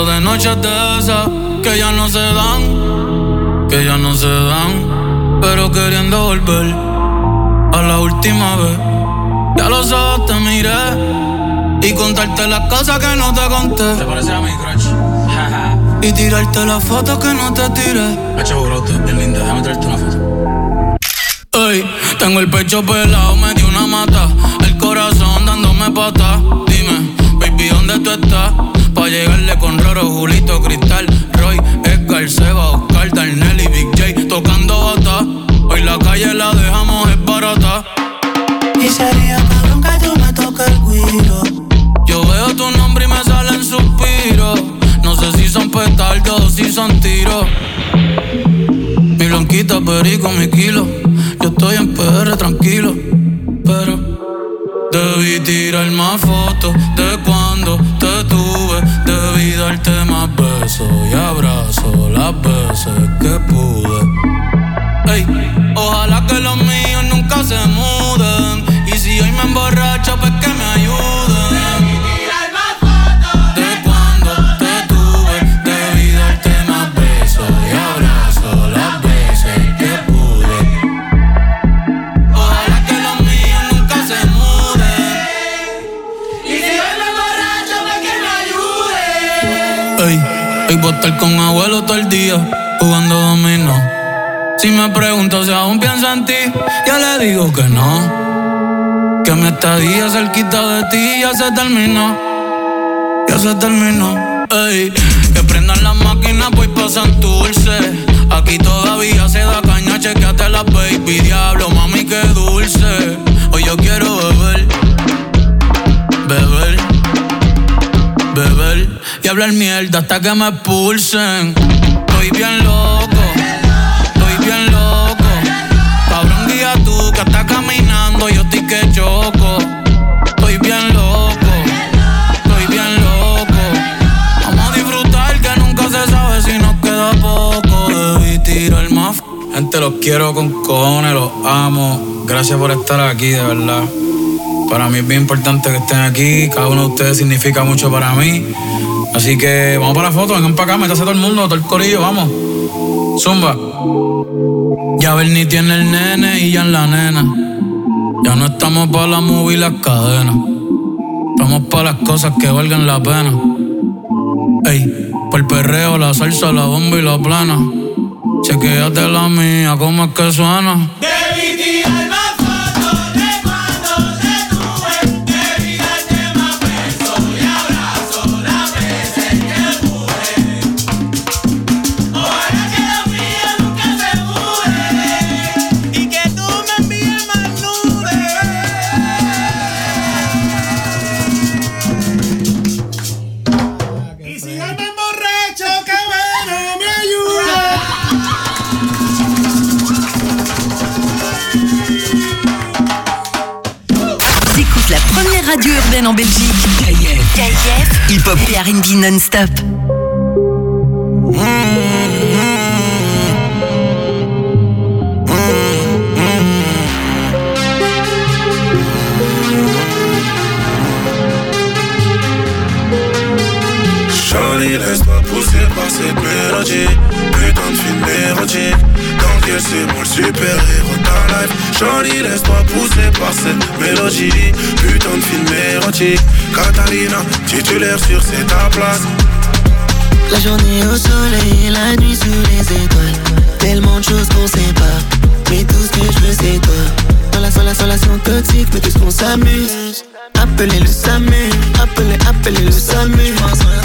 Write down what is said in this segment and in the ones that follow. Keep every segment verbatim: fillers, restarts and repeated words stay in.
hablando de noches de esas que ya no se dan, que ya no se dan, pero queriendo volver a la última vez. Ya los ojos te miré y contarte las cosas que no te conté. ¿Te parece a mi crush? Y tirarte las fotos que no te tiré. Hacho, bro, usted es bien linda, déjame traerte una foto. Ey, tengo el pecho pelado, me dio una mata, el corazón dándome patas. Dime, baby, ¿dónde tú estás? Pa' llegarle con Roro, Julito, Cristal, Roy, Edgar, Seba, Oscar, Darnell y Big J tocando bata. Hoy la calle la dejamos es barata. Y sería cabrón que tú me toques el guiro. Yo veo tu nombre y me salen suspiros. No sé si son petardos o si son tiros. Mi blanquita, perico, mi kilo. Yo estoy en P R tranquilo, pero debí tirar más fotos de cuando te tuve. Debí darte más besos y abrazos las veces que pude. Ey, ojalá que los míos nunca se muden. Y si hoy me emborracho, pues que me ayuden. Debí tirar más fotos de cuando te tuve. Debí darte más besos y abrazos las veces que pude. Ojalá que los míos nunca se muden. Y si hoy me emborracho, pues que me ayuden. Ey, ey, voy a estar con abuelo todo el día jugando dominó. Si me pregunto si aún pienso en ti, yo le digo que no. Que mi estadía cerquita de ti ya se terminó. Ya se terminó. Ey, que prendan las máquinas, pues pasan dulce. Aquí todavía se da caña, chequeate la baby. Diablo, mami, qué dulce. Hoy yo quiero beber, beber, beber y hablar mierda hasta que me expulsen. Estoy bien loco, estoy bien loco. Cabrón, guía tú que estás caminando, yo estoy que choco. Estoy bien loco, estoy bien loco. Vamos a disfrutar que nunca se sabe si nos queda poco. Debí tirar más. Gente, los quiero con cojones, los amo. Gracias por estar aquí, de verdad. Para mí es bien importante que estén aquí. Cada uno de ustedes significa mucho para mí. Así que vamos para la foto, vengan para acá, métase todo el mundo, todo el corillo, vamos. Zumba. Ya Bernie tiene el nene y ya en la nena. Ya no estamos para la movie y las cadenas. Estamos para las cosas que valgan la pena. Ey, por el perreo, la salsa, la bomba y la plana. Chequéate la mía, cómo es que suena. Debí tirar más fotos de cuando te tuve. Debí darte más besos y abrazos las veces que pude. Ojalá que los míos nunca se muden. Y que tú me envíes más nudes. Y si hoy me emborracho, que bueno me ayuda. T'écoutes la première radio urbaine en Belgique. K F. K F. Hip-hop et R and B non-stop. Shawty, laisse-toi pousser par cette mélodie. Putain de film érotique. Dans quel c'est moi le super-héros de ta life. Shawty, laisse-toi pousser par cette mélodie. Putain de film érotique. Catalina, titulaire sur c'est ta place. La journée au soleil, la nuit sous les étoiles. Tellement de choses qu'on sait pas. Mais tout ce que je veux c'est toi. Dans la seule relation toxique, mais tout ce qu'on s'amuse. Appelez le SAMU, appelez, appelez le SAMU.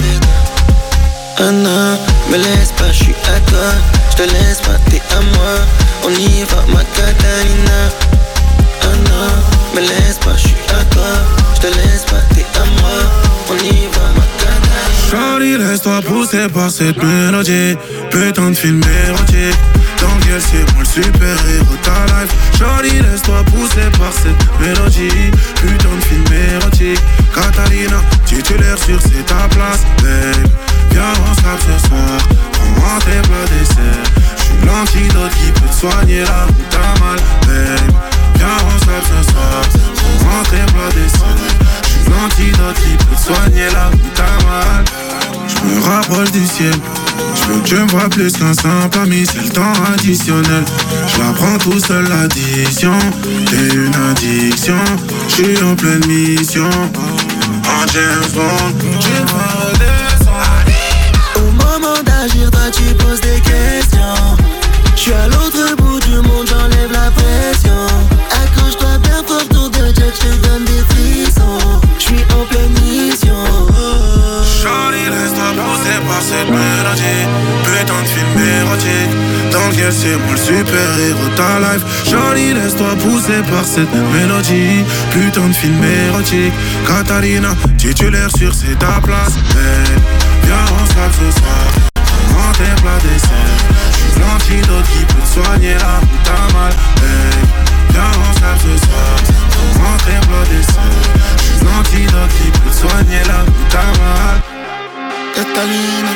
Ah non, me laisse pas, j'suis à toi. J'te laisse pas, t'es à moi. On y va, ma Catalina. Ah non, me laisse pas, j'suis à toi. J'te laisse pas, t'es à moi. On y va, ma Catalina. Shawty, laisse-toi pousser par cette mélodie. Putain de film érotique. Dans quel c'est moi le super-héros de ta life. Shawty, laisse-toi pousser par cette mélodie. Putain de film érotique. Catalina, titulaire sur c'est ta place, babe. Viens on se tape ce soir. Prends-moi tes plats dessert. J'suis l'antidote qui peut te soigner là où t'as mal, babe. Viens on se tape ce soir. Prends-moi tes plats dessert. J'suis l'antidote qui peut te soigner là où t'as mal. J'me m'approche du ciel. J'veux que tu me vois plus qu'un simple ami, c'est le temps additionnel. J'la prends tout seul l'addition, t'es une addiction. J'suis en pleine mission, en James Bond. Tu vas redescendre. Au moment d'agir, toi tu poses des questions. J'suis à l'autre bout du monde, j'enlève la pression. Accroche-toi bien fort, tour de jet, j'te donne des frissons. J'suis en pleine mission. Shawty, laisse-toi pousser par cette mélodie. Putain de film érotique dans lequel c'est moi le super-héros ta life. Shawty, laisse-toi pousser par cette mélodie. Putain de film érotique. Katarina, titulaire sur c'est ta place. Hey, viens on salle ce soir. Prends tes plats dessert. J'suis l'antidote qui peut te soigner là où t'as mal. Hey, viens on salle ce soir. Prends tes plats dessert. J'suis l'antidote qui peut te soigner là où t'as mal. Catalina,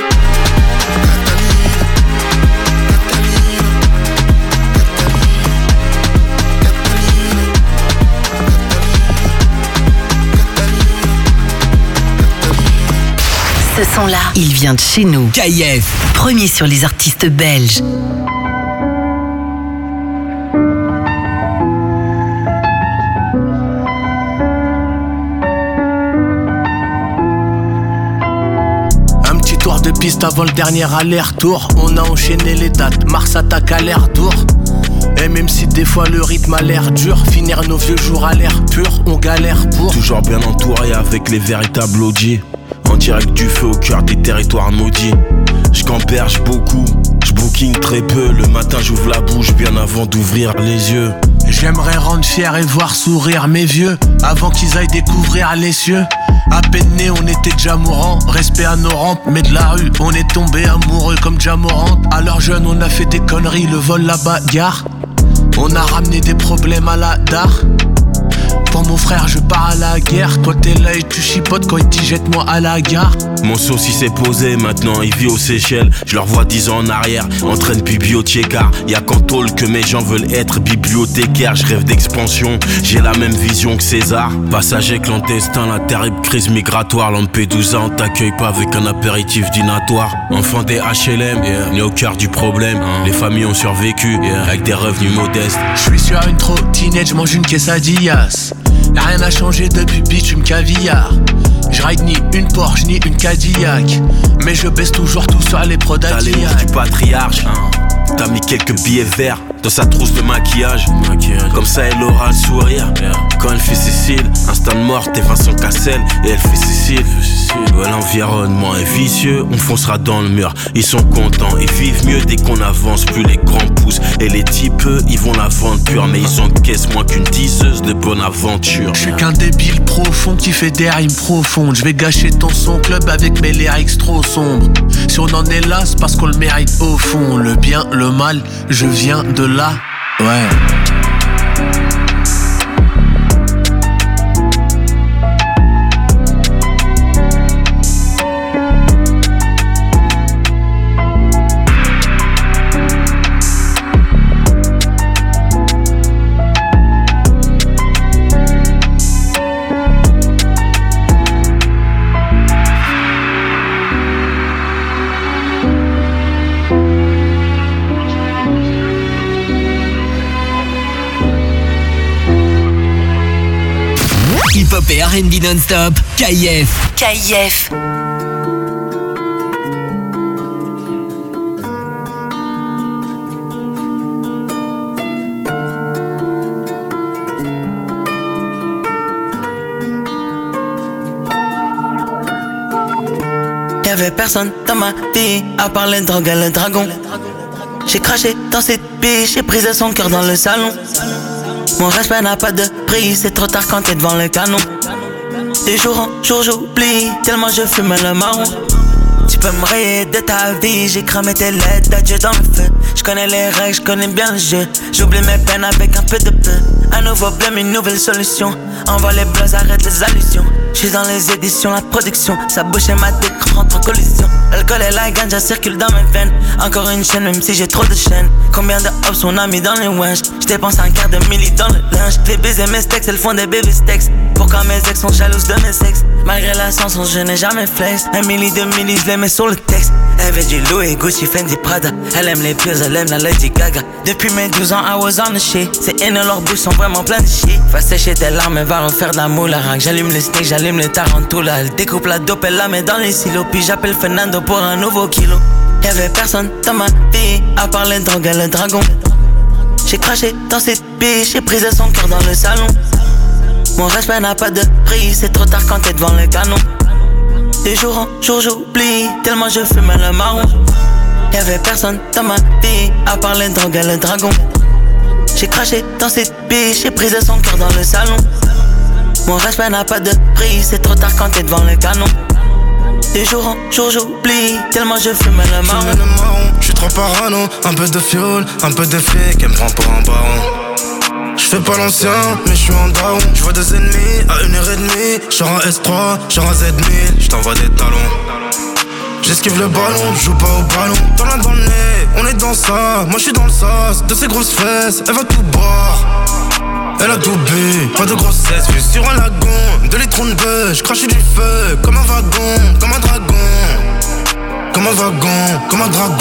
Ce son-là, il vient de chez nous. K I F, premier sur les artistes belges. De piste avant le dernier aller-retour. On a enchaîné les dates, Mars attaque à l'air tour. Et même si des fois le rythme a l'air dur, finir nos vieux jours à l'air pur, on galère pour. Toujours bien entouré avec les véritables O G. En direct du feu au cœur des territoires maudits. J'camperge beaucoup, j'booking très peu. Le matin j'ouvre la bouche bien avant d'ouvrir les yeux. J'aimerais rendre fier et voir sourire mes vieux avant qu'ils aillent découvrir les cieux. À peine né, on était déjà mourant. Respect à nos rampes, mais de la rue, on est tombé amoureux comme Jamorant. Alors jeune, on a fait des conneries, le vol, la bagarre. On a ramené des problèmes à la dare. Pour mon frère, je pars à la guerre. Toi t'es là et tu chipotes quand il dit jette-moi à la gare. Mon saucisse s'est posé, maintenant il vit aux Seychelles. Je leur vois dix ans en arrière, en train de bibliothécaire. Y'a qu'en tôle que mes gens veulent être bibliothécaires. Je rêve d'expansion, j'ai la même vision que César. Passager clandestin, la terrible crise migratoire. Lampedusa, on t'accueille pas avec un apéritif dînatoire. Enfant des H L M, yeah. Né au cœur du problème, uh. Les familles ont survécu, yeah. Avec des revenus modestes. J'suis sur une trottinette, j'mange une quesadillas. Y'a rien à changer depuis bitume caviar. J'ride ni une Porsche ni une Cadillac, mais je baisse toujours tout sur les prods T'as les moves du patriarche, hein. T'as mis quelques billets verts dans sa trousse de maquillage, maquillage. Comme ça elle aura le sourire, yeah. Quand elle fait Cécile, instant de mort t'es Vincent Cassel. Et elle fait Cécile, ouais, l'environnement est vicieux, on foncera dans le mur. Ils sont contents, ils vivent mieux dès qu'on avance. Plus les grands pouces et les types eux, ils vont la vendre pure. Mais ils encaissent moins qu'une diseuse de bonne aventure. Je suis qu'un débile profond qui fait des rimes profondes. Je vais gâcher ton son club avec mes lyrics trop sombres. Si on en est là, c'est parce qu'on le mérite au fond. Le bien, le mal, je viens de là. Ouais. Hip-hop et R and B non-stop, K I F. K I F. Y'avait personne dans ma vie à part les drogues et le dragon. J'ai craché dans cette biche, j'ai brisé son cœur dans le salon. Mon respect n'a pas de prix, c'est trop tard quand t'es devant le canon. De jour en jour j'oublie, tellement je fume le marron. Tu peux me rayer de ta vie, j'ai cramé tes lettres d'adieu dans le feu. Je connais les règles, je connais bien le jeu. J'oublie mes peines avec un peu de peu. Un nouveau blême, une nouvelle solution. Envoie les blogs, arrête les allusions. J'suis dans les éditions, la production. Ça bouche et ma tête rentre en collision. L'alcool et la ganja circulent dans mes veines. Encore une chaîne même si j'ai trop de chaînes. Combien de hops on a mis dans les wenches. J'dépense un quart de milli dans le linge. Les baisers mes steaks, elles font des baby steaks. Pourquoi mes ex sont jalouses de mes sexes. Malgré la chanson je n'ai jamais flex. Un milli de milli je les mets sur le texte. Elle veut du Louis, Gucci, Fendi, Prada. Elle aime les pills, elle aime la Lady Gaga. Depuis mes douze ans I was on the shit. Ces haines leurs bouches sont vraiment pleines de shit. Va sécher tes larmes, elle va refaire de la moula. J'allume les snakes, j'allume les tarantulas. Elle découpe la dope, elle la met dans les silos. Puis j'appelle Fernando pour un nouveau kilo. Y'avait personne dans ma vie à part les drogues et le dragon. J'ai craché dans cette biche, j'ai brisé son cœur dans le salon. Mon respect n'a pas de prix, c'est trop tard quand t'es devant le canon. De jour en jour j'oublie, tellement je fume le marron. Y'avait personne dans ma vie à part les drogues et le dragon. J'ai craché dans cette biche, j'ai brisé son cœur dans le salon. Mon respect n'a pas de prix, c'est trop tard quand t'es devant le canon. De jour en jour j'oublie, tellement je fume le marron. J'suis trop parano, un peu de fiole, un peu de flic, elle me prend pour un baron. J'fais pas l'ancien, mais j'suis en down. J'vois des ennemis à une heure et demie. J'suis en S trois, j'suis en Z mille, j't'envoie des talons. J'esquive le ballon, j'joue pas au ballon. Dans la dans le nez, on est dans ça. Moi j'suis dans le sas, de ses grosses fesses, elle va tout boire. Elle a tout bu, pas de grossesse, vue sur un lagon. De litrons de bœuf, j'crache du feu. Comme un wagon, comme un dragon. Comme un wagon, comme un dragon.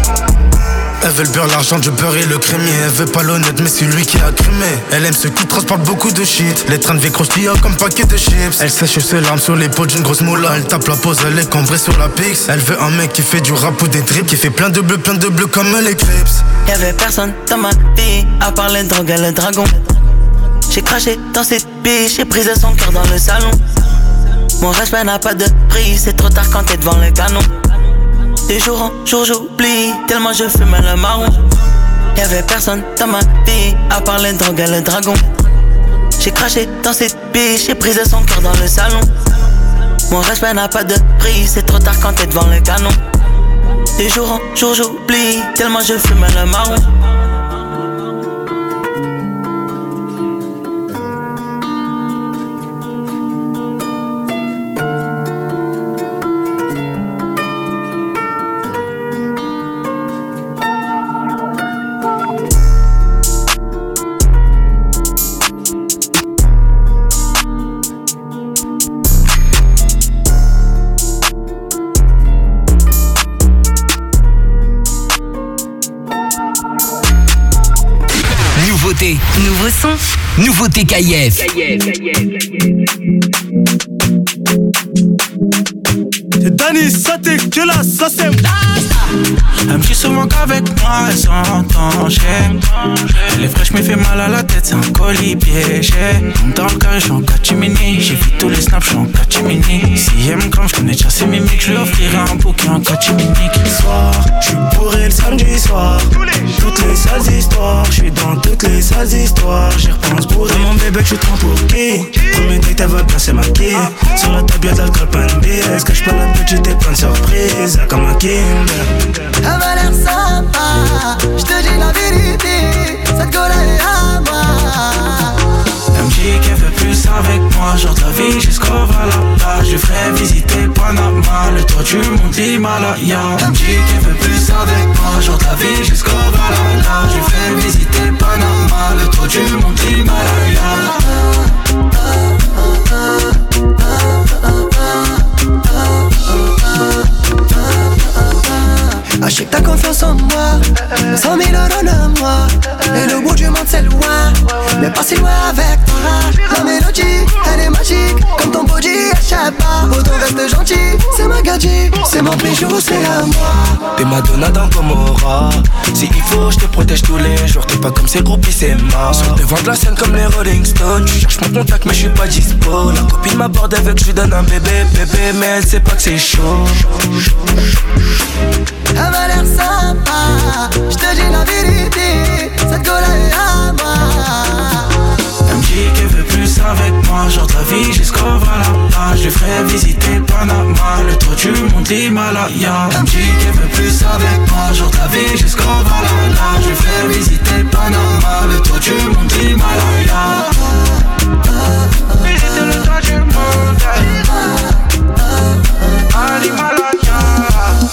Elle veut le beurre, l'argent, du beurre et le crémier. Elle veut pas l'honnête, mais c'est lui qui a crimé. Elle aime ceux qui transportent beaucoup de shit. Les trains de vie croustillants comme paquet de chips. Elle sèche ses larmes sur les peaux d'une grosse moula. Elle tape la pose, elle est cambrée sur la pix. Elle veut un mec qui fait du rap ou des drips. Qui fait plein de bleu, plein de bleu comme les Crips. Y'avait personne dans ma vie à part les drogues et le dragon. J'ai craché dans cette biche, j'ai brisé son cœur dans le salon. Mon respect n'a pas de prix, c'est trop tard quand t'es devant le canon. De jour en jour j'oublie, tellement je fume le marron. Y'avait personne dans ma vie à part les drogues et le dragon. J'ai craché dans cette biche, j'ai brisé son cœur dans le salon. Mon respect n'a pas de prix, c'est trop tard quand t'es devant le canon. De jour en jour j'oublie, tellement je fume le marron. Nouveau son, nouveauté K I F. C'est Danny, ça t'es que là, ça c'est. Elle me dit souvent qu'avec moi elle s'entend, j'aime. Elle est fraîche mais fait mal à la tête, c'est un colis piégé. Dans le carré, j'suis en catimini. J'ai vu tous les snaps, j'suis en catimini. Si elle me crame, j'connais déjà ses mimiques. J'lui offrirai un bouquet en catimini. Soir, j'suis bourré le samedi soir. Toutes les sales histoires, j'suis dans toutes les sales histoires. J'y repense bourré. Mon bébé, j'suis trop pour qui? Premier date, elle veut bien se maquiller. Sur la table, y'a de l'alcool, pas une bière. Cache pas la petite et plein de surprises. Comme un Kinder. Elle m'a l'air sympa, j'te dis la vérité, cette gueule est à moi. Elle me dit qu'elle veut plus avec moi, genre de la vie jusqu'au Valhalla. Je lui ferai visiter Panama, le toit du monde l'Himalaya. Elle me dit qu'elle veut plus avec moi, genre de la vie jusqu'au Valhalla. Je lui ferai visiter Panama, le toit du monde l'Himalaya. Ah, je sais que t'as confiance en moi, cent mille euros le mois. Et le bout du monde c'est loin, mais pas si loin avec toi. La mélodie, elle est magique, comme ton body, échappe pas. Autant reste gentil, c'est ma gadget, c'est mon bijou, c'est à moi. T'es Madonna dans Gomorrah. Si il faut, je te protège tous les jours. T'es pas comme ces groupies, c'est mort. Sur le devant de la scène comme les Rolling Stones. Tu cherches mon contact, mais je suis pas dispo. La copine m'aborde avec que je lui donne un bébé, bébé, mais elle sait pas que c'est chaud. Elle m'a l'air sympa, j'te dis la vérité, cette gueule est à moi. Elle me dit qu'elle veut plus avec moi, genre de la vie jusqu'au Valhalla. Je lui ferai visiter Panama, le toit du monde l'Himalaya. Elle me dit qu'elle veut plus avec moi, genre de la vie jusqu'au Valhalla. Je lui ferai visiter Panama, le toit du monde l'Himalaya. Visiter le toit du monde à l'Himalaya.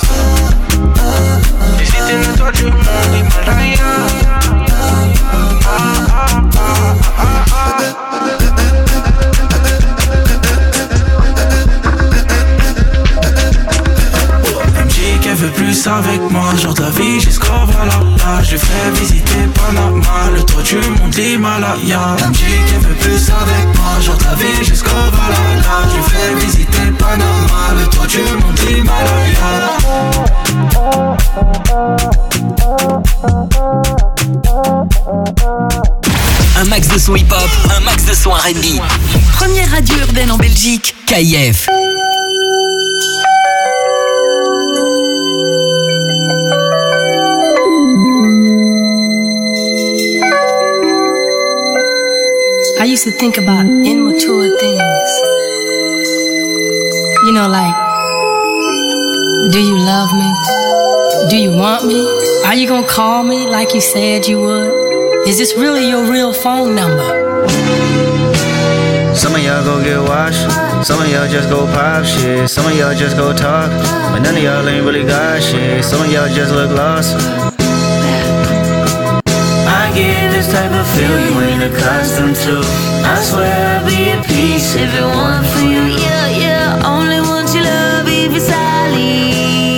veut plus avec moi. Jour de la vie jusqu'au Valhalla. J'ai fait visiter Panama, le toit du monde l'Himalaya. Elle me dit qu'elle veut plus avec moi. Jour de la vie jusqu'au Valhalla. J'ai fait visiter Panama, le toit du monde l'Himalaya. Un max de son hip-hop, un max de son R and B. Première radio urbaine en Belgique, K I F. I used to think about immature things. You know, like, do you love me? Do you want me? Are you gonna call me like you said you would? Is this really your real phone number? Some of y'all go get washed, some of y'all just go pop shit, some of y'all just go talk, but none of y'all ain't really got shit, some of y'all just look lost. I get this type of feel you ain't accustomed to. I swear I'll be at peace if it weren't for you. Yeah, yeah, only want your love if it's solid.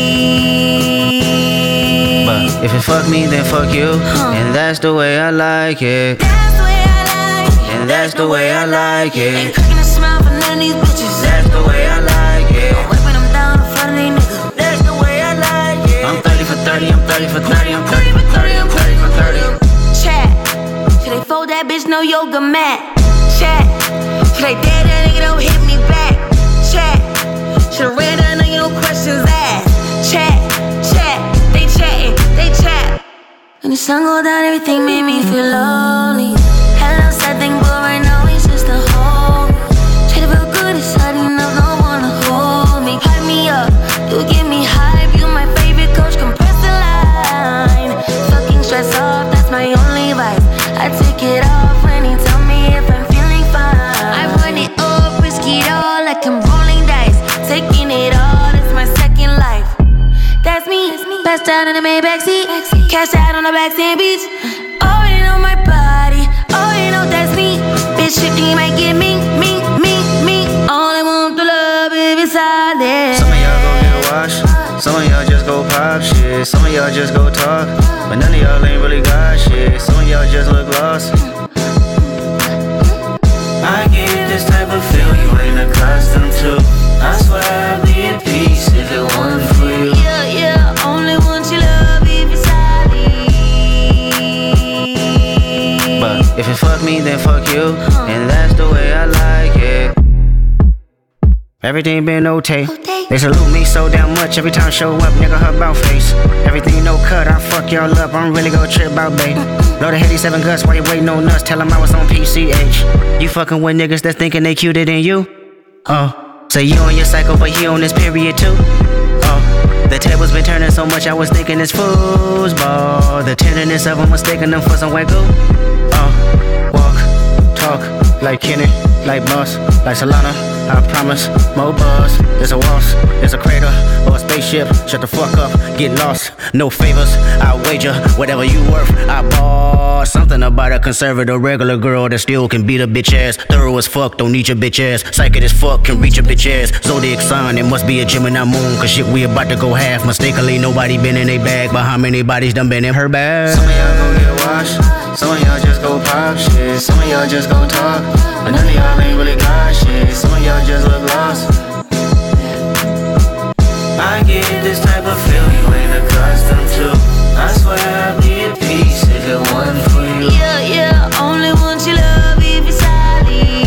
But if it fuck me, then fuck you, huh. And that's the way I like it. That's the way I like it. And that's the way I like it. Ain't cracking a smile for none of these bitches. That's the way I like it. I'm wiping them down in front of these niggas. That's the way I like it. I'm thirty for thirty, I'm thirty for thirty, I'm thirty for thirty, I'm thirty for thirty. Chat, should they fold that bitch no yoga mat? Chat, should they dare that nigga don't hit me back? Chat, should I ran that nigga no questions asked? Chat, chat, they chatting, they chat. When the sun go down, everything made me feel lonely. Hello, sad thing, but right now it's just a home. Try to feel good inside, enough, no one to hold me. Hype me up, you give me hype. You my favorite coach, compress the line. Fucking stress off, that's my only vice. I take it off when he tell me if I'm feeling fine. I run it up, risk it all like I'm rolling dice. Taking it all, it's my second life. That's me, passed out in the Maybach seat. Cash out on the backstand beach. Already know my body, already know that's me. Bitch, fifty might get me, me, me, me. All I want to love if it's solid. Some of y'all go get washed, some of y'all just go pop shit, some of y'all just go talk, but none of y'all ain't really got shit, some of y'all just look lost. I get this type of feel you ain't accustomed to. I swear I'd be at peace if it weren't for you. Yeah, yeah, only want your love if it's solid. But if it fuck me, then fuck you, and that's the way I like it. Everything been okay. They salute me so damn much every time I show up, nigga, her bout face. Everything no cut, I fuck y'all up, I'm really gon' trip out, babe. Load the Heady seven guts while you waiting on us, tell them I was on P C H. You fucking with niggas that's thinking they cuter than you? Oh, say you on your cycle, but he on this period too? Oh, the tables been turning so much, I was thinking it's foosball. The tenderness of them mistaking them for some white goo. Oh, walk, talk, like Kenny, like Boss, like Solana. I promise, more buzz, there's a waltz, there's a crater, or a spaceship. Shut the fuck up, get lost, no favors. I wager, whatever you worth, I bought something about a conservative regular girl that still can beat a bitch ass. Thorough as fuck, don't need your bitch ass. Psychic as fuck, can reach a bitch ass. Zodiac sign, it must be a Gemini moon, cause shit we about to go half. Mistakenly, nobody been in they bag, but how many bodies done been in her bag? Some of y'all go get washed, some of y'all just go pop shit, some of y'all just go talk, but none of y'all ain't really got shit, some of y'all just look lost. I get this type of feel you ain't accustomed to. I swear I'd be at peace if it wasn't for you. Yeah, yeah, only want your love if it's solid.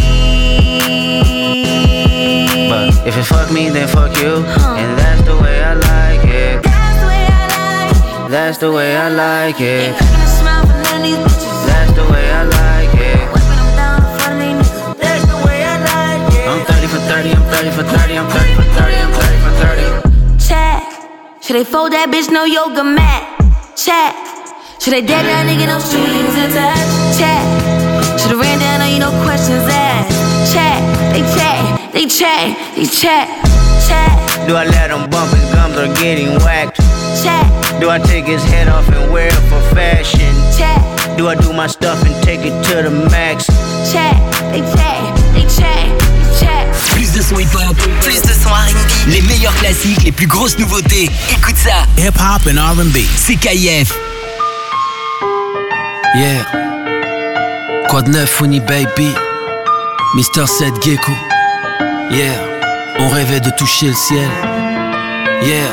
But if it fuck me, then fuck you, huh. And that's the way I like it. That's the way I like it. That's the way I like it. Ain't cracking a smile for none of these bitches. That's the way I like it. Wiping them down in front of these niggas. That's the way I like it. I'm thirty for thirty, I'm thirty for thirty, I'm thirty for thirty, I'm thirty for thirty. Chat, should they fold that bitch no yoga mat? Chat, should they dead that nigga no strings attached? Chat, should have ran down on you no questions asked? Chat, they chat, they chat, they chat, chat. Do I let him bump his gums or getting whacked? Chat. Do I take his head off and wear it for fashion? Chat. Do I do my stuff and take it to the max? Chat, they chat, they chat, they chat. Plus de son hip-hop, plus de son R and B, les meilleurs classiques, les plus grosses nouveautés. Écoute ça. Hip-hop and R and B. C'est K I F. Yeah. Quoi de neuf, Funny Baby? Mister Seth Gecko. Yeah. On rêvait de toucher le ciel. Yeah.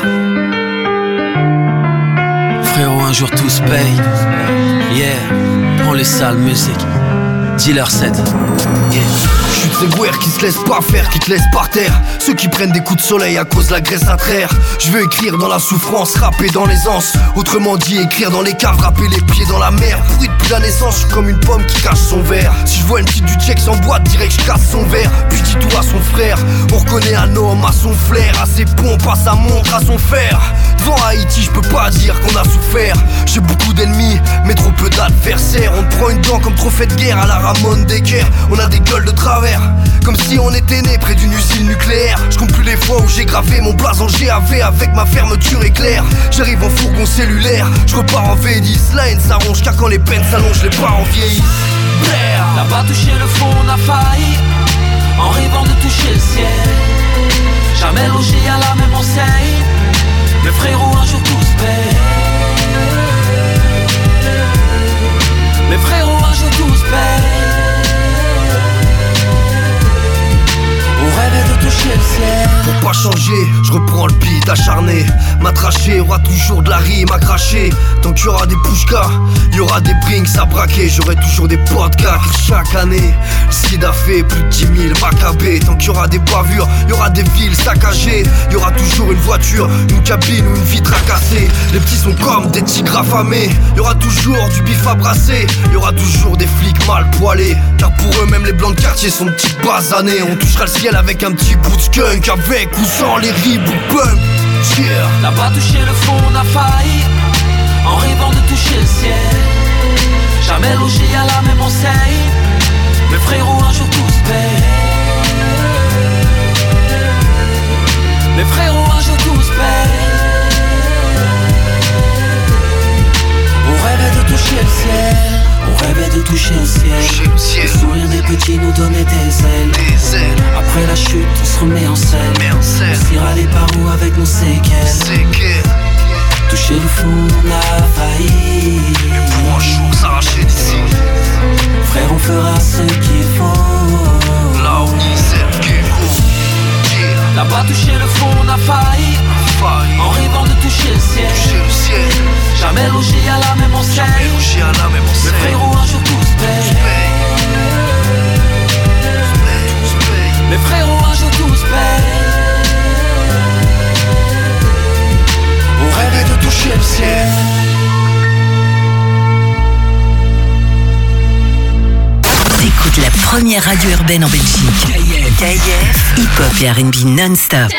Frérot, un jour tout se paye. Yeah. On les sales musique. Dealer sept. Yeah. Je suis de ces gouères qui se laissent pas faire, qui te laissent par terre. Ceux qui prennent des coups de soleil à cause de la graisse à traire. Je veux écrire dans la souffrance, rapper dans l'aisance. Autrement dit, écrire dans les caves, rapper les pieds dans la mer. Pourri depuis la naissance, je suis comme une pomme qui cache son verre. Si je vois une petite du check sans boîte, direct je casse son verre. Puis dis tout à son frère. On reconnaît un homme à son flair, à ses pompes, à sa montre, à son fer. Devant Haïti, je peux pas dire qu'on a souffert. J'ai beaucoup d'ennemis, mais trop peu d'adversaires. On te prend une dent comme trophée de guerre à la Ramon Decker. On a des gueules de travers, comme si on était né près d'une usine nucléaire. Je compte plus les fois où j'ai gravé mon blason G A V avec ma fermeture éclair. J'arrive en fourgon cellulaire, je repars en V dix. La haine s'arrange car quand les peines s'allongent, les parents vieillissent. N'a pas touché le fond, on a failli en rêvant de toucher le ciel. Jamais logé à la même enseigne. Mais frérot, un jour tout se paye. Mais frérot, un jour tout se paye. On rêvait de toucher le ciel. Pour pas changer, je reprends le beat acharné. M'attracher, aura toujours de la rime à cracher. Tant qu'il y aura des pushkas, il y aura des brinks à braquer. J'aurai toujours des podcasts chaque année. Le sida fait plus de dix mille macabées. Tant qu'il y aura des bavures, il y aura des villes saccagées. Il y aura toujours une voiture, une cabine ou une vitre à casser. Les petits sont comme des tigres affamés. Il y aura toujours du bif à brasser. Il y aura toujours des flics mal poilés. Car pour eux même les blancs de quartier sont petits basanés. On touchera le ciel avec un petit bout de skunk, avec ou sans les ribs ou punk. Yeah. N'a pas touché le fond, on a failli en rêvant de toucher le ciel. Jamais logé à la même enseigne. Mais frérot, un jour tout se paye. Mais frérot, un jour tout se paye. On rêvait de toucher le ciel. On rêvait de toucher le ciel. Le sourire des petits nous donnait des ailes. Après la chute, on se remet en selle. On s'ira les barreaux avec nos séquelles. Toucher le fond, on a failli. Mais pour un jour s'arracher d'ici. Frère, on fera ce qu'il faut. Là où c'est qu'il faut. N'a pas touché le fond, on a failli en rêvant de toucher le ciel. Jamais logé à la même enseigne. Mais frérot, un jour tout se paye. Mais frérot, un jour tout se paye. On rêvait de toucher le ciel. T'écoutes la première radio urbaine en Belgique. K I F. K I F. Hip-hop et R and B non-stop.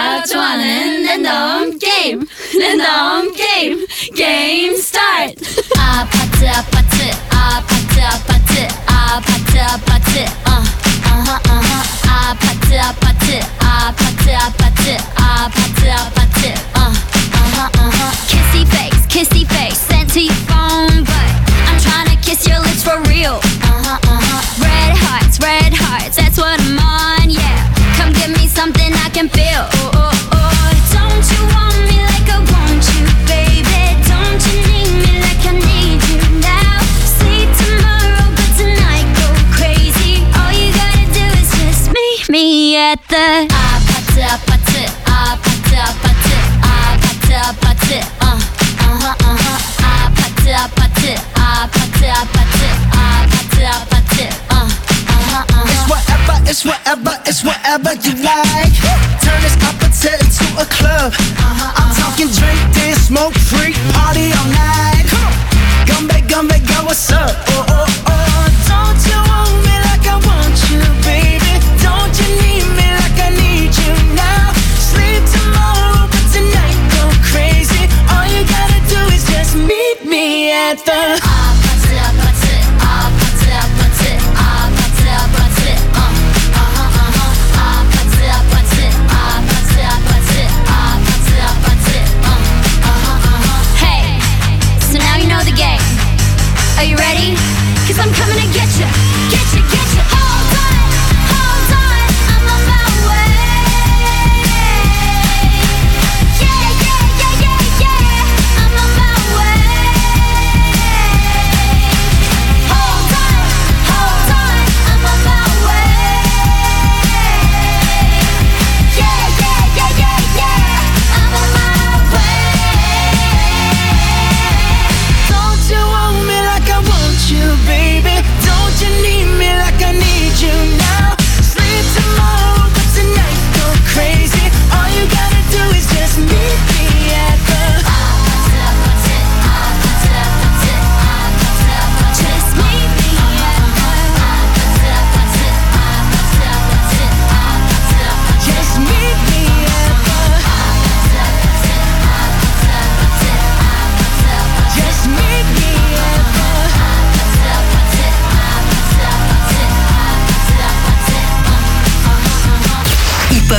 Game, game, game start. Ah, pate, pate, ah, pate, pate, ah, pate, pate, uh, uh-huh, uh-huh. Ah, pate, pate, ah, pate, pate, ah, pate, pate, uh, uh-huh, uh-huh. Kissy face, kissy face, sent to your phone, but I'm trying to kiss your lips for real. Uh-huh, uh-huh. Red hearts, red hearts, that's what I'm on, yeah. Come give me something I can feel. Oh, oh, oh. Don't you want me like I want you, baby? Don't you need me like I need you now? Sleep tomorrow, but tonight go crazy. All you gotta do is just meet me at the ah pata pata ah pata pata ah pata pata uh uh-huh uh-huh ah pata pata ah pata pata ah pata pata uh uh-huh uh-huh. It's whatever, it's whatever, it's whatever you like. Turn this appetite into a club. Uh-huh, I'm talking drink, dance, smoke, freak, party all night. Gumbe, gumbe, girl, what's up? Oh, oh, oh. Don't you want me like I want you, baby? Don't you need me like I need you now? Sleep tomorrow, but tonight go crazy. All you gotta do is just meet me at the ah, pata, pata, ah, pata, pata, ah, pata, pata, uh, uh-huh, uh-huh, ah, pata, pata, ah, pata, pata, ah, pata, pata, uh, uh-huh, uh-huh. Hey, so now you know the game. Are you ready? Cause I'm coming to get you, get you, get you. Hold on, hold on, I'm about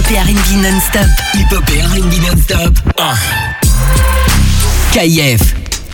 et R and B non-stop. Hip-hop et R and B non-stop. Ah. K I F.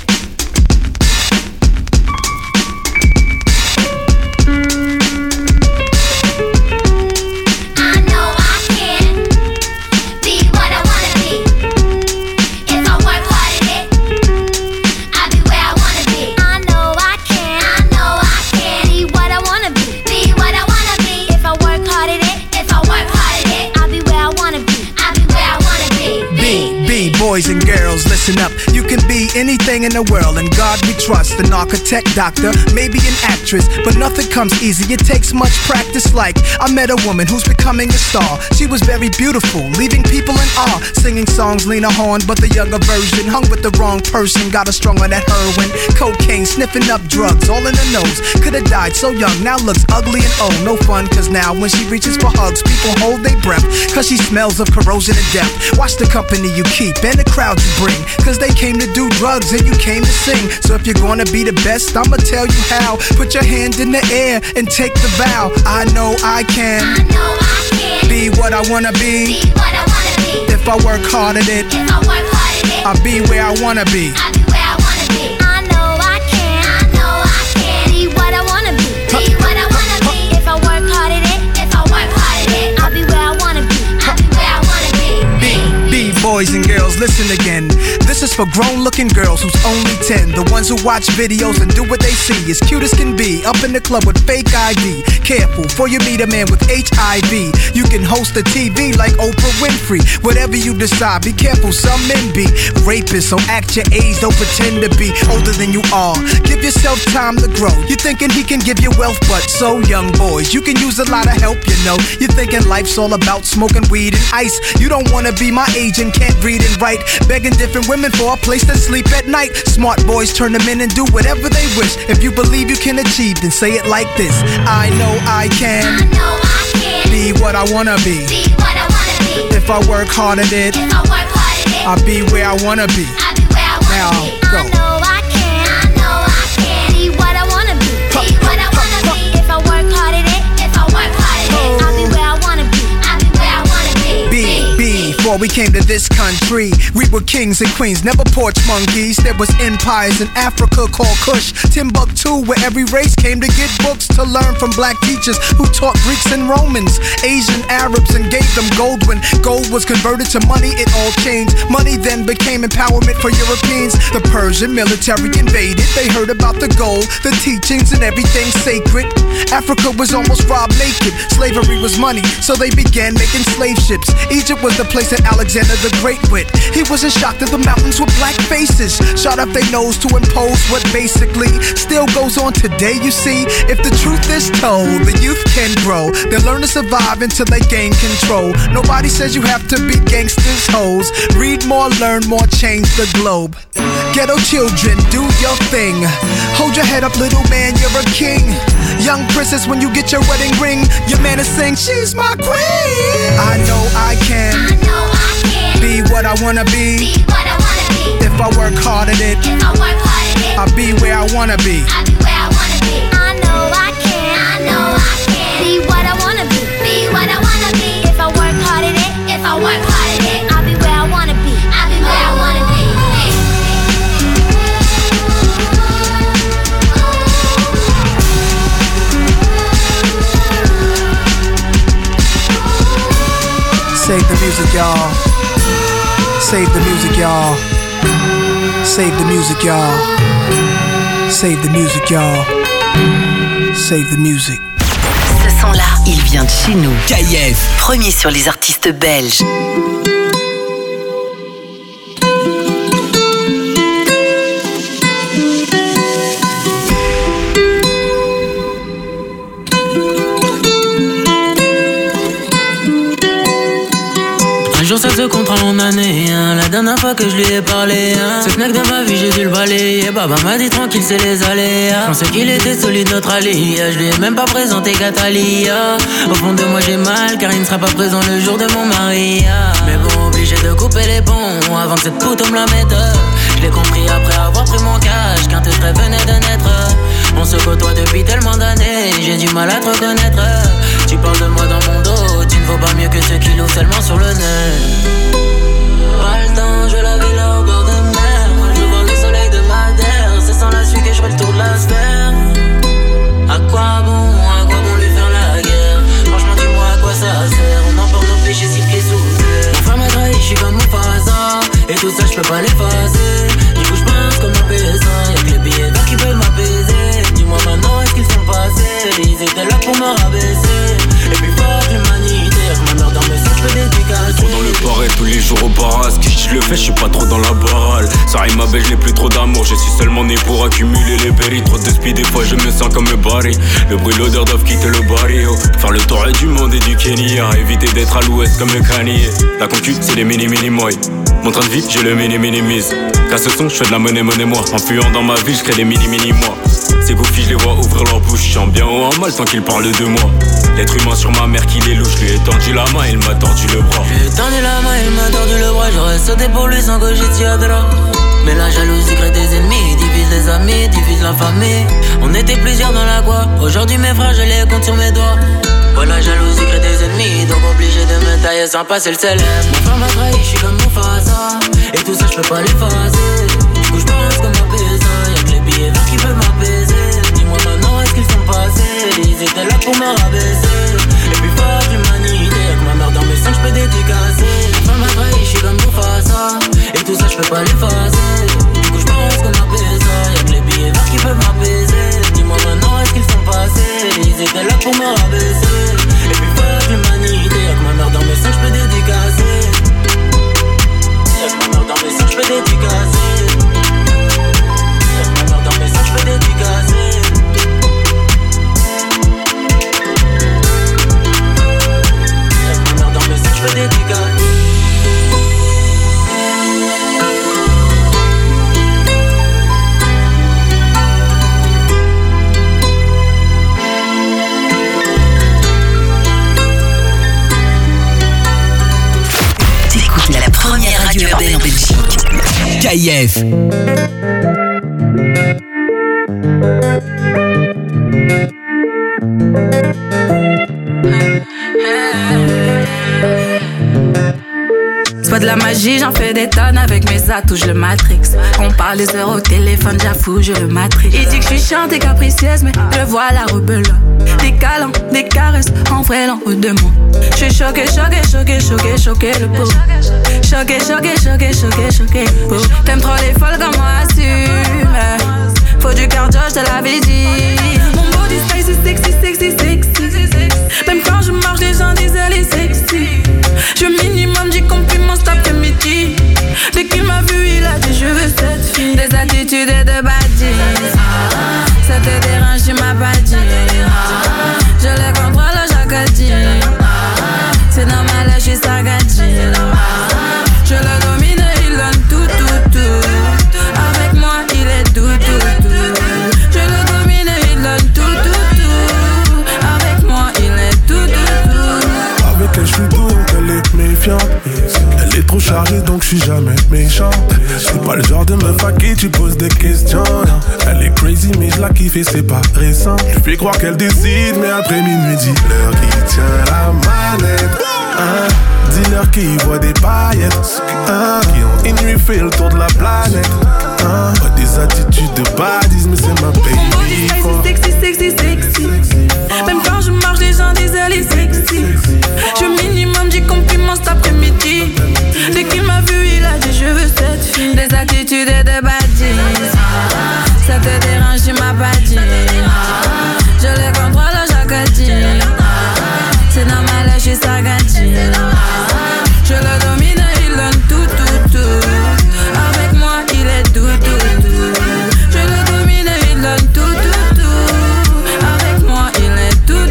Boys and girls, listen up. You can be anything in the world, and God we trust. An architect, doctor, maybe an actress, but nothing comes easy. It takes much practice. Like I met a woman who's becoming a star. She was very beautiful, leaving people in awe. Singing songs, Lena Horne, but the younger version. Hung with the wrong person, got her strung on that heroin, cocaine, sniffing up drugs, all in her nose. Could've died so young, now looks ugly and old. No fun, cause now when she reaches for hugs, people hold their breath, cause she smells of corrosion and death. Watch the company you keep and the crowd you bring, cause they came to do drugs and you came to sing. So if you're gonna be the best, I'ma tell you how. Put your hand in the air and take the vow. I know I can, I know I can be what I wanna be, be what I wanna be. If I work hard at it, if I work hard at it, I'll be where I wanna be, I'll be where I wanna be. I know I can, I know I can be what I wanna be, be what I wanna be. If I work hard at it, if I work hard at it, I'll be where I wanna be, I'll be where I wanna be. Be, be boys and girls, listen again. This is for grown-looking girls who's only ten. The ones who watch videos and do what they see. As cute as can be, up in the club with fake I D. Careful, for you meet a man with H I V. You can host a T V like Oprah Winfrey. Whatever you decide, be careful, some men be rapists. So act your age, don't pretend to be older than you are. Give yourself time to grow. You're thinking he can give you wealth, but so young boys, you can use a lot of help, you know. You're thinking life's all about smoking weed and ice. You don't wanna be my age and can't read and write, begging different women for a place to sleep at night. Smart boys turn them in and do whatever they wish. If you believe you can achieve, then say it like this: I know I can, I know I can be what I wanna be, be what I wanna be. If I work hard at it, if I work hard at it, I'll be where I wanna be, I'll be where I wanna now, be. Go. I know I can, I know I can be what I wanna be, be what I wanna be. If I work hard at it, if I work hard at it, I'll be where I wanna be, I'll be where I wanna be. Be, be. Before we came to this country, we were kings and queens, never porch monkeys. There was empires in Africa called Kush, Timbuktu, where every race came to get books to learn from black teachers who taught Greeks and Romans, Asian Arabs, and gave them gold. When gold was converted to money, it all changed. Money then became empowerment for Europeans. The Persian military invaded. They heard about the gold, the teachings, and everything sacred. Africa was almost robbed naked. Slavery was money, so they began making slave ships. Egypt was the place that Alexander the Great went. He wasn't shocked at the mountains with black faces, shot up their nose to impose what basically still goes on today. You see, if the truth is told, the youth can grow. They learn to survive until they gain control. Nobody says you have to be gangsters, hoes. Read more, learn more, change the globe. Ghetto children, do your thing. Hold your head up, little man, you're a king. Young princess, when you get your wedding ring, your man is saying, she's my queen. I know I can, I know I can be what I wanna be, be what I wanna be. If I work hard at it, if I work hard at it, I'll be where I wanna be, I'll be where I wanna be. I know I can, I know I can be what I wanna be, be what I wanna be. If I work hard at it, if I work hard at it, I'll be where I wanna be, I'll be where I wanna be. Save the music, y'all. Save the music, y'all. Save the music, y'all. Save the music, y'all. Save the music. Ce son-là, il vient de chez nous. K I F, premier sur les artistes belges. Un jour ça se compte en année, hein. La dernière fois que je lui ai parlé, hein. Ce snack de ma vie j'ai dû le balayer. Baba m'a dit tranquille c'est les aléas. Je pensais qu'il était solide notre allié. Je lui ai même pas présenté Catalia. Au fond de moi j'ai mal car il ne sera pas présent le jour de mon mariage. Mais bon obligé de couper les ponts avant que cette pute me la mette. Je l'ai compris après avoir pris mon cash qu'un trait venait de naître. On se côtoie depuis tellement d'années, j'ai du mal à te reconnaître. Tu parles de moi dans mon dos, tu ne vaux pas mieux que ceux qui louent seulement sur le nez. Pas le temps, je la villa au bord de mer. Je vois le soleil de Madère, c'est sans la suite que je ferai le tour de la sphère. À quoi bon, à quoi bon lui faire la guerre? Franchement dis-moi à quoi ça sert? On emporte nos péchés si pieds sous terre. Mon frère m'a trahi, je suis comme Mufasa, et tout ça je peux pas l'effacer. Du coup je pense comme un paysan, y'a que les billets d'or qui peuvent m'apaiser. Dis-moi maintenant est-ce qu'ils sont passés? Ils étaient là pour me rabaisser. Et puis fuck l'humanité, avec ma mère dans mes yeux je peux dédicacer. Trop dans le pareil tous les jours au barras. Ce qui je le fais, je suis pas trop dans la barale. Ça rime ma belle, je n'ai plus trop d'amour. Je suis seulement né pour accumuler les berries. Trop de speed, des fois je me sens comme un Barry. Le bruit, l'odeur doivent quitter le barrio. Faire le tour du monde et du Kenya. Éviter d'être à l'ouest comme le Kanye. La concu, c'est les mini mini moi. Mon train de vie, j'ai le mini mini mise. Qu'à ce son, je fais de la monnaie monnaie moi. En fuyant dans ma ville, je crée des mini mini moi. Ces goofy, je les vois ouvrir leur bouche. Je chante bien ou en mal tant qu'ils parlent de moi. L'être humain sur ma mère qui les louche. Lui ai tendu la main, il m'a tordu le bras. J'ai tendu la main, il m'a tordu le bras. J'aurais sauté pour lui sans que j'y tiendrai. Mais la jalousie crée des ennemis, divise les amis, divise la famille. On était plusieurs dans la quoi. Aujourd'hui mes frères, je les compte sur mes doigts. Ouais, la jalousie crée des ennemis, donc obligé de me tailler sans passer le célèbre. Mon frère m'a trahi, je suis comme Mufasa, et tout ça je peux pas l'effacer. Du coup je pense comme un paysan, y'a que les billets verts qui peuvent m'apaiser. Dis-moi maintenant est-ce qu'ils sont passés? Ils étaient là pour me rabaisser. Et puis fuck l'humanité, avec ma mère dans mes seins je peux dédicacer. Mon frère m'a trahi, je suis comme Mufasa, et tout ça je peux pas l'effacer. Du coup je pense comme un paysan, y'a que les billets verts qui peuvent m'apaiser. Dis-moi maintenant est-ce qu'ils sont passés? Ils étaient là pour me rabaisser. Et puis fuck l'humanité, avec ma mère dans mes seins je peux dédicacer. Avec ma mère dans mes seins je peux dédicacer. Avec ma mère dans mes seins je peux dédicacer. Avec ma mère dans mes seins je peux dédicacer. La première radio urbaine en Belgique. K I F. C'est pas de la magie, j'en fais des tonnes avec mes atouts, je le matrix. On parle des heures au téléphone, j'avoue, je le matrix. Il dit que je suis chiante et capricieuse, mais je vois la rebelle. Des câlins, des caresses, en vrai l'en haut de moi. Je suis choqué, choqué, choqué, choqué, choqué le pot. Choqué, choqué, choqué, choqué, choqué le pot. T'aimes trop les folles comme moi, assume. Faut du cardio, je te l'avais dit. Mon body style c'est sexy, sexy, sexy. Même quand je marche, les gens disent elle est sexy. Je minimum dix compliments cet après-midi. Dès qu'il m'a vu, il a dit je veux cette fille. Des attitudes et de baddies. Ça te dérange, tu m'as pas dit. Je les contrôle chaque dit. C'est normal, je suis sagadie. Je le domine, il donne tout, tout, tout. Avec moi, il est tout, tout, tout. Je le domine, il donne tout, tout, tout. Avec moi, il est tout, tout, tout. Avec elle, je suis doux, donc elle est méfiante. Elle est trop chargée, donc je suis jamais méchant. C'est pas le genre de meuf à qui tu poses des questions. Elle est crazy, mais je la kiffe et c'est pas récent. Je fais croire qu'elle décide, mais après minuit, dis-leur qui tient la manette. Hein? Dis-leur qui voit des paillettes. Hein? Qui ont une nuit fait le tour de la planète. Hein? Pas des attitudes de baddies, mais c'est ma baby. C'est sexy, sexy, sexy. Même quand je marche, les gens disent elle est sexy. Je minimum dix compliments cet après-midi. Dès qu'il m'a vu, il a dit je veux cette fille. Des attitudes et de baddies. Ça te dérange, tu m'as pas dit. Je les contrôle chaque dit. C'est normal, je suis sagadie. Je le domine, il donne tout, tout, tout. Avec moi, il est tout, tout, tout. Je le domine, il donne tout, tout, tout. Avec moi, il est tout,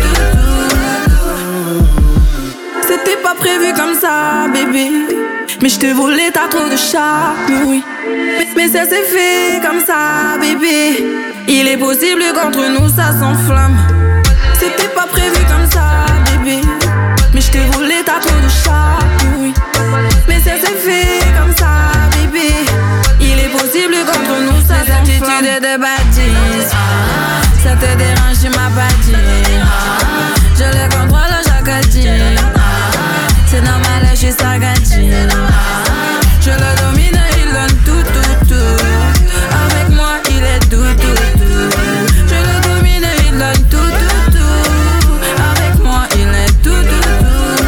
tout, tout. C'était pas prévu comme ça, bébé. Mais je te voulais, t'as trop de charme, oui. Mais, mais ça s'est fait comme ça, bébé. Il est possible qu'entre nous ça s'enflamme. C'était pas prévu comme ça, bébé. Mais je te voulais, t'as trop de charme, oui. Mais ça s'est fait comme ça, bébé. Il est possible qu'entre nous ça s'enflamme. Des attitudes et des baddies. te dérange, tu m'as pas dit. Je le contrôle chaque dit. C'est normal, je suis sagadi. Je le domine, il donne tout, tout, tout. Avec moi, il est tout, tout, tout. Je le domine, il donne tout, tout, tout. Avec moi, il est tout, tout, tout.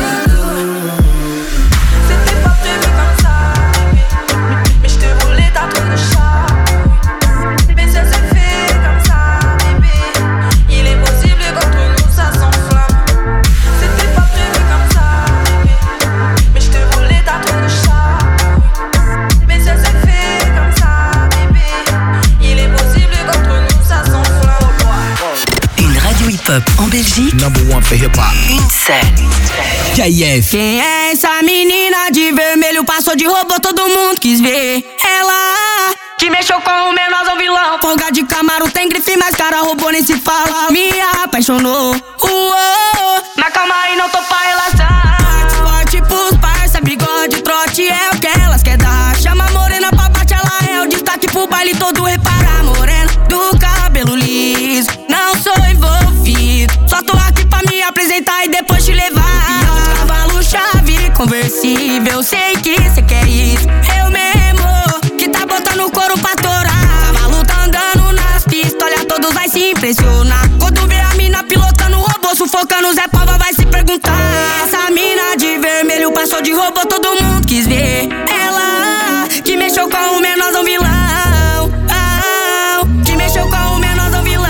C'était pas prévu comme ça, mais je te voulais, t'as trop de chat. Mais ça se fait comme ça, bébé. Il est possible qu'entre nous ça s'enflamme. C'était pas prévu comme ça, bébé. Mais je te voulais, t'as trop de chat. Mais ça se fait comme ça, bébé. Il est possible qu'entre nous ça s'enflamme. Une radio hip-hop en Belgique. Number one for hip-hop. Une seule. K F. Quem é essa menina de vermelho? Passou de robô, todo mundo quis ver. Ela que mexeu com o menorzão vilão. Folga de Camaro, tem grife, mas cara robô nem se fala. Me apaixonou, uou. Mas calma aí, não tô pra relação. Forte, forte pros parça, bigode, trote é o que elas quer dar. Chama a morena pra bate, ela é o destaque pro baile todo. Repara, morena do cabelo liso. Não sou envolvido, só tô aqui pra me apresentar e depois te levar. Cavalo chave, conversível, sei que cê quer isso. Eu mesmo, que tá botando couro pra torar. Cavalo tá andando nas pistas, olha todos vai se impressionar. Quando vê a mina pilotando o robô, sufocando Zé Pava vai se perguntar. Essa mina de vermelho passou de robô, todo mundo quis ver. Ela que mexeu com o menorzão vilão. Ah, que mexeu com o menorzão vilão.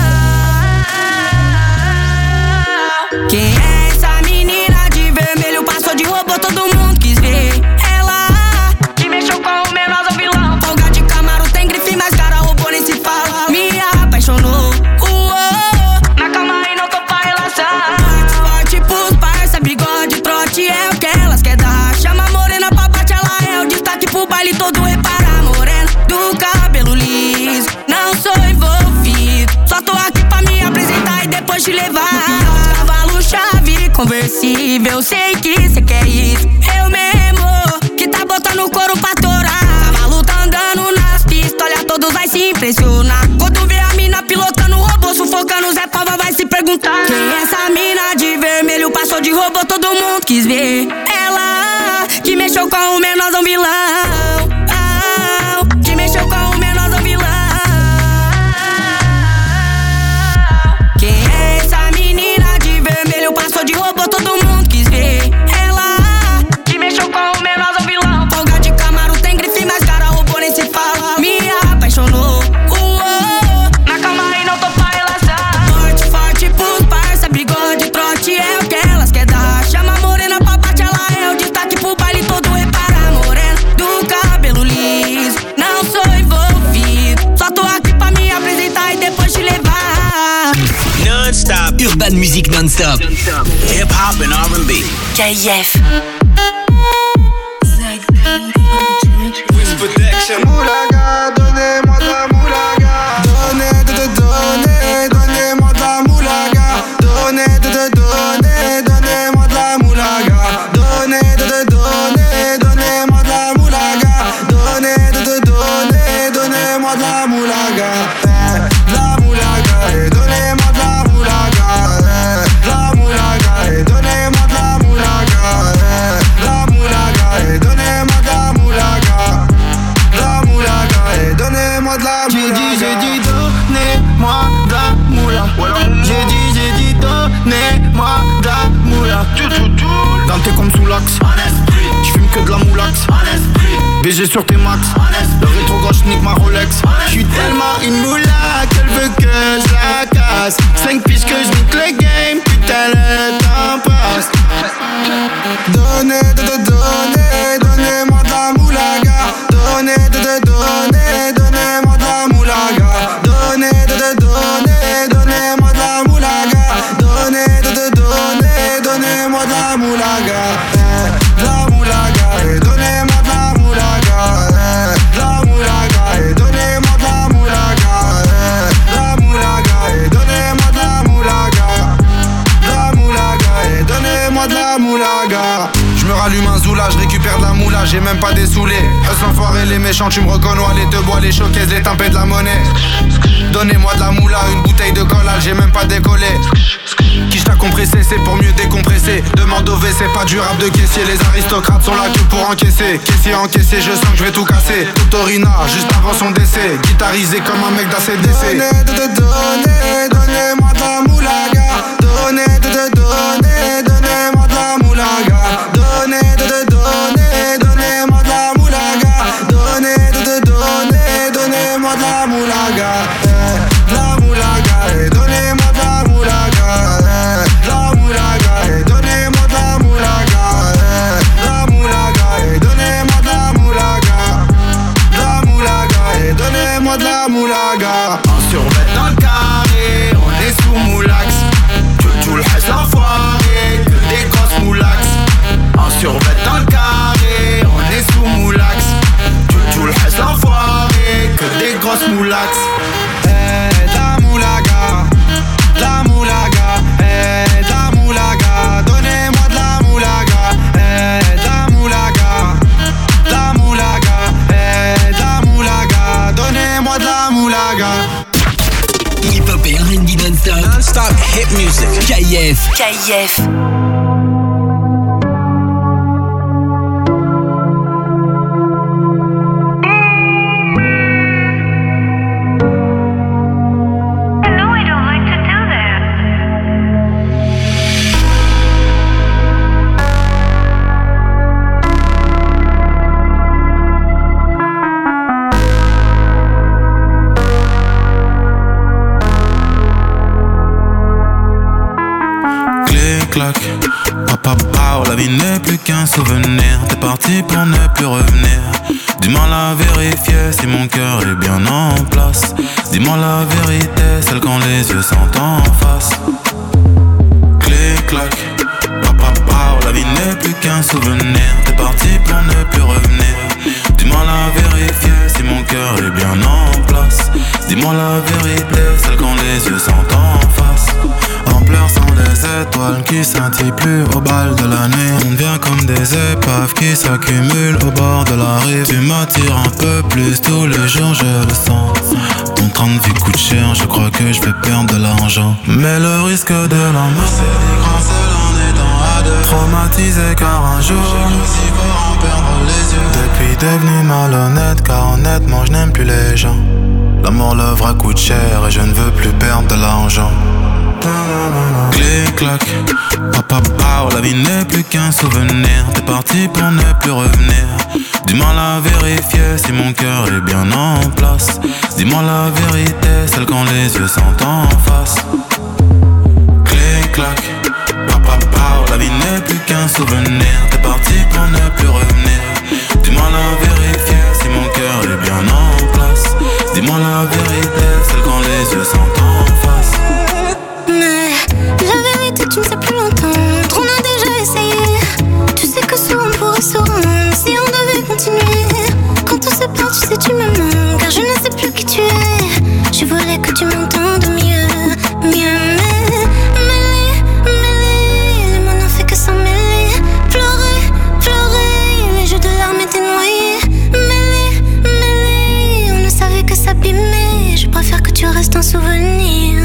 Quem é essa menina de vermelho? Passou de robô, todo mundo quis ver. Ela que mexeu com o menorzão vilão. Folga de Camaro, tem grife, mas cara robô nem se fala. Me apaixonou, uou. Mas calma aí, não tô pra relação. Forte, forte pros parça, bigode, trote é o que elas quer dar. Chama a morena pra bate, ela é o destaque pro baile todo. Repara, morena do cabelo liso. Não sou envolvido, só tô aqui pra me apresentar e depois te levar. Cavalo chave, conversível, sei que cê quer isso. Eu mesmo, que tá botando couro pra torar. Cavalo tá andando nas pistas, olha todos vai se impressionar. Quando vê a mina pilotando o robô, sufocando Zé Pava vai se perguntar. Quem é essa mina de vermelho? Passou de robô, todo mundo quis ver. Ela que mexeu com o menorzão vilão. Ah, que mexeu com o menorzão vilão. Quem é essa menina de vermelho? Passou de robô, todo mundo quis ver. Ela que mexeu com o menorzão vilão. Folga de Camaro, tem grife, mas cara robô nem se fala. Me apaixonou, uou. Mas calma aí, não tô pra relação. Forte, forte pros parça, bigode, trote é o que elas quer dar. Chama a morena pra bate, ela é o destaque pro baile todo. Repara, morena do cabelo liso. Não sou envolvido, só tô aqui pra me apresentar e depois te levar. Non-stop. Urban Music non-stop. Hip-hop and R and B. K F. Moulaga, donnez-moi de la moulaga. Donnez, de te donner, donnez-moi de la moulaga. Donnez, de te donner, donnez-moi de la moulaga. Donnez, de te donner, donnez-moi de la moulaga. Donnez, de te donner, donnez-moi de la moulaga. De la moulaga, et donnez-moi de la moulaga. De la moulaga, et donnez-moi de la moulaga. De la moulaga, et donnez-moi de la moulaga. La moulaga et donnez-moi de la moulaga. J'ai dit, j'ai dit donnez-moi de la moula. J'ai dit, j'ai dit donnez-moi de la moula. Dans tes comme sous l'axe, j'fume que de la moulax. B G sur tes max, le rétro gauche nique ma Rolex. J'suis tellement une moula qu'elle veut que je la casse. Cinq piges que j'nique le game, putain le temps passe. Donnez, de te donner, donnez-moi de la moulaga. Donnez, de te donner, donnez-moi de la moulaga. Donnez, de te donner, donnez-moi de la moulaga. Donnez, de te donner, donnez-moi de la moulaga. De la moulaga et donnez-moi de la moulaga. De la moulaga et donnez-moi de la moulaga. De la moulaga et donnez-moi de la moulaga. De la moulaga et donnez-moi de la moulaga. Je me rallume un zoula, je récupère de la moula, j'ai même pas des saoulés. Eux s'enfoirés, les méchants, tu me reconnais, les te bois, les showcases, les tempêtes de la monnaie. Donnez-moi de la moula, une bouteille de collal, j'ai même pas décollé. Qui t'a compressé, c'est pour mieux décompresser. Demande au V, c'est pas du rap de caissier. Les aristocrates sont là que pour encaisser. Caissier encaissé, je sens que je vais tout casser. Torina, juste avant son décès. Guitarisé comme un mec d'A C D C. Donnez, de, de, donnez, donnez-moi de la moulaga. Donnez, de, de, donnez, donnez-moi de la moulaga. Donnez, de, de, donnez, donnez-moi de la moulaga. Donnez, de, de, donnez, donnez-moi de la moulaga. Eh, de la moulaga, eh, donnez-moi de la moulaga. Eh, la moulaga, eh, donnez-moi de la moulaga. Eh, la moulaga, eh, donnez-moi de la moulaga. La moulaga, eh, donnez-moi de la moulaga. En survêt dans le carré, on est sous moulax. Tout le reste l'enfoiré, que des grosses moulax. En survêt dans le carré, on est sous moulax. Tout le reste l'enfoiré, que des grosses moulax. Eh, la moulaga, la moulaga, eh, la moulaga. Donnez-moi de la moulaga, eh, la moulaga, la moulaga, eh, la moulaga. Donnez-moi de la moulaga. Hip-hop et R and B non-stop. Non-stop hit music. K I F. K I F. Papa, la vie n'est plus qu'un souvenir. T'es parti pour ne plus revenir. Dis-moi la vérité, si mon cœur est bien en place. Dis-moi la vérité, celle quand les yeux sont en face. Clic, clac, papa, la vie n'est plus qu'un souvenir. T'es parti pour ne plus revenir. Dis-moi la vérité, si mon cœur est bien en place. Dis-moi la vérité, celle quand les yeux sont en face. En pleurs sans les étoiles qui scintillent plus au bal de la nuit. On devient comme des épaves qui s'accumulent au bord de la rive. Tu m'attires un peu plus tous les jours, je le sens. Ton train de vie coûte cher, je crois que je vais perdre de l'argent. Mais le risque de la mort, c'est des grands seuls en étant à deux. Traumatisé car un jour j'ai cru pour en perdre les yeux. Depuis devenu malhonnête car honnêtement je n'aime plus les gens. L'amour, le vrai coûte cher et je ne veux plus perdre de l'argent. Clic, clac, papa, la vie n'est plus qu'un souvenir. T'es parti pour ne plus revenir. Dis-moi la vérité, si mon cœur est bien en place. Dis-moi la vérité, celle quand les yeux sont en face. Clic, clac, papa, la vie n'est plus qu'un souvenir. T'es parti pour ne plus revenir. Dis-moi la vérité, si mon cœur est bien en place. Dis-moi la vérité, celle quand les yeux sont en face. Mais la vérité tu ne sais plus l'entendre. On a déjà essayé. Tu sais que souvent on pourrait se rendre si on devait continuer. Quand on se perd tu sais tu me manques. Car je ne sais plus qui tu es. Je voulais que tu m'entendes mieux. Mieux mais mêlé, mêlé. Les mots n'ont fait que s'en mêler. Pleurer, pleurer. Les jeux de larmes étaient noyés. Mêlé, mêlé. On ne savait que s'abîmer. Je préfère que tu restes un souvenir.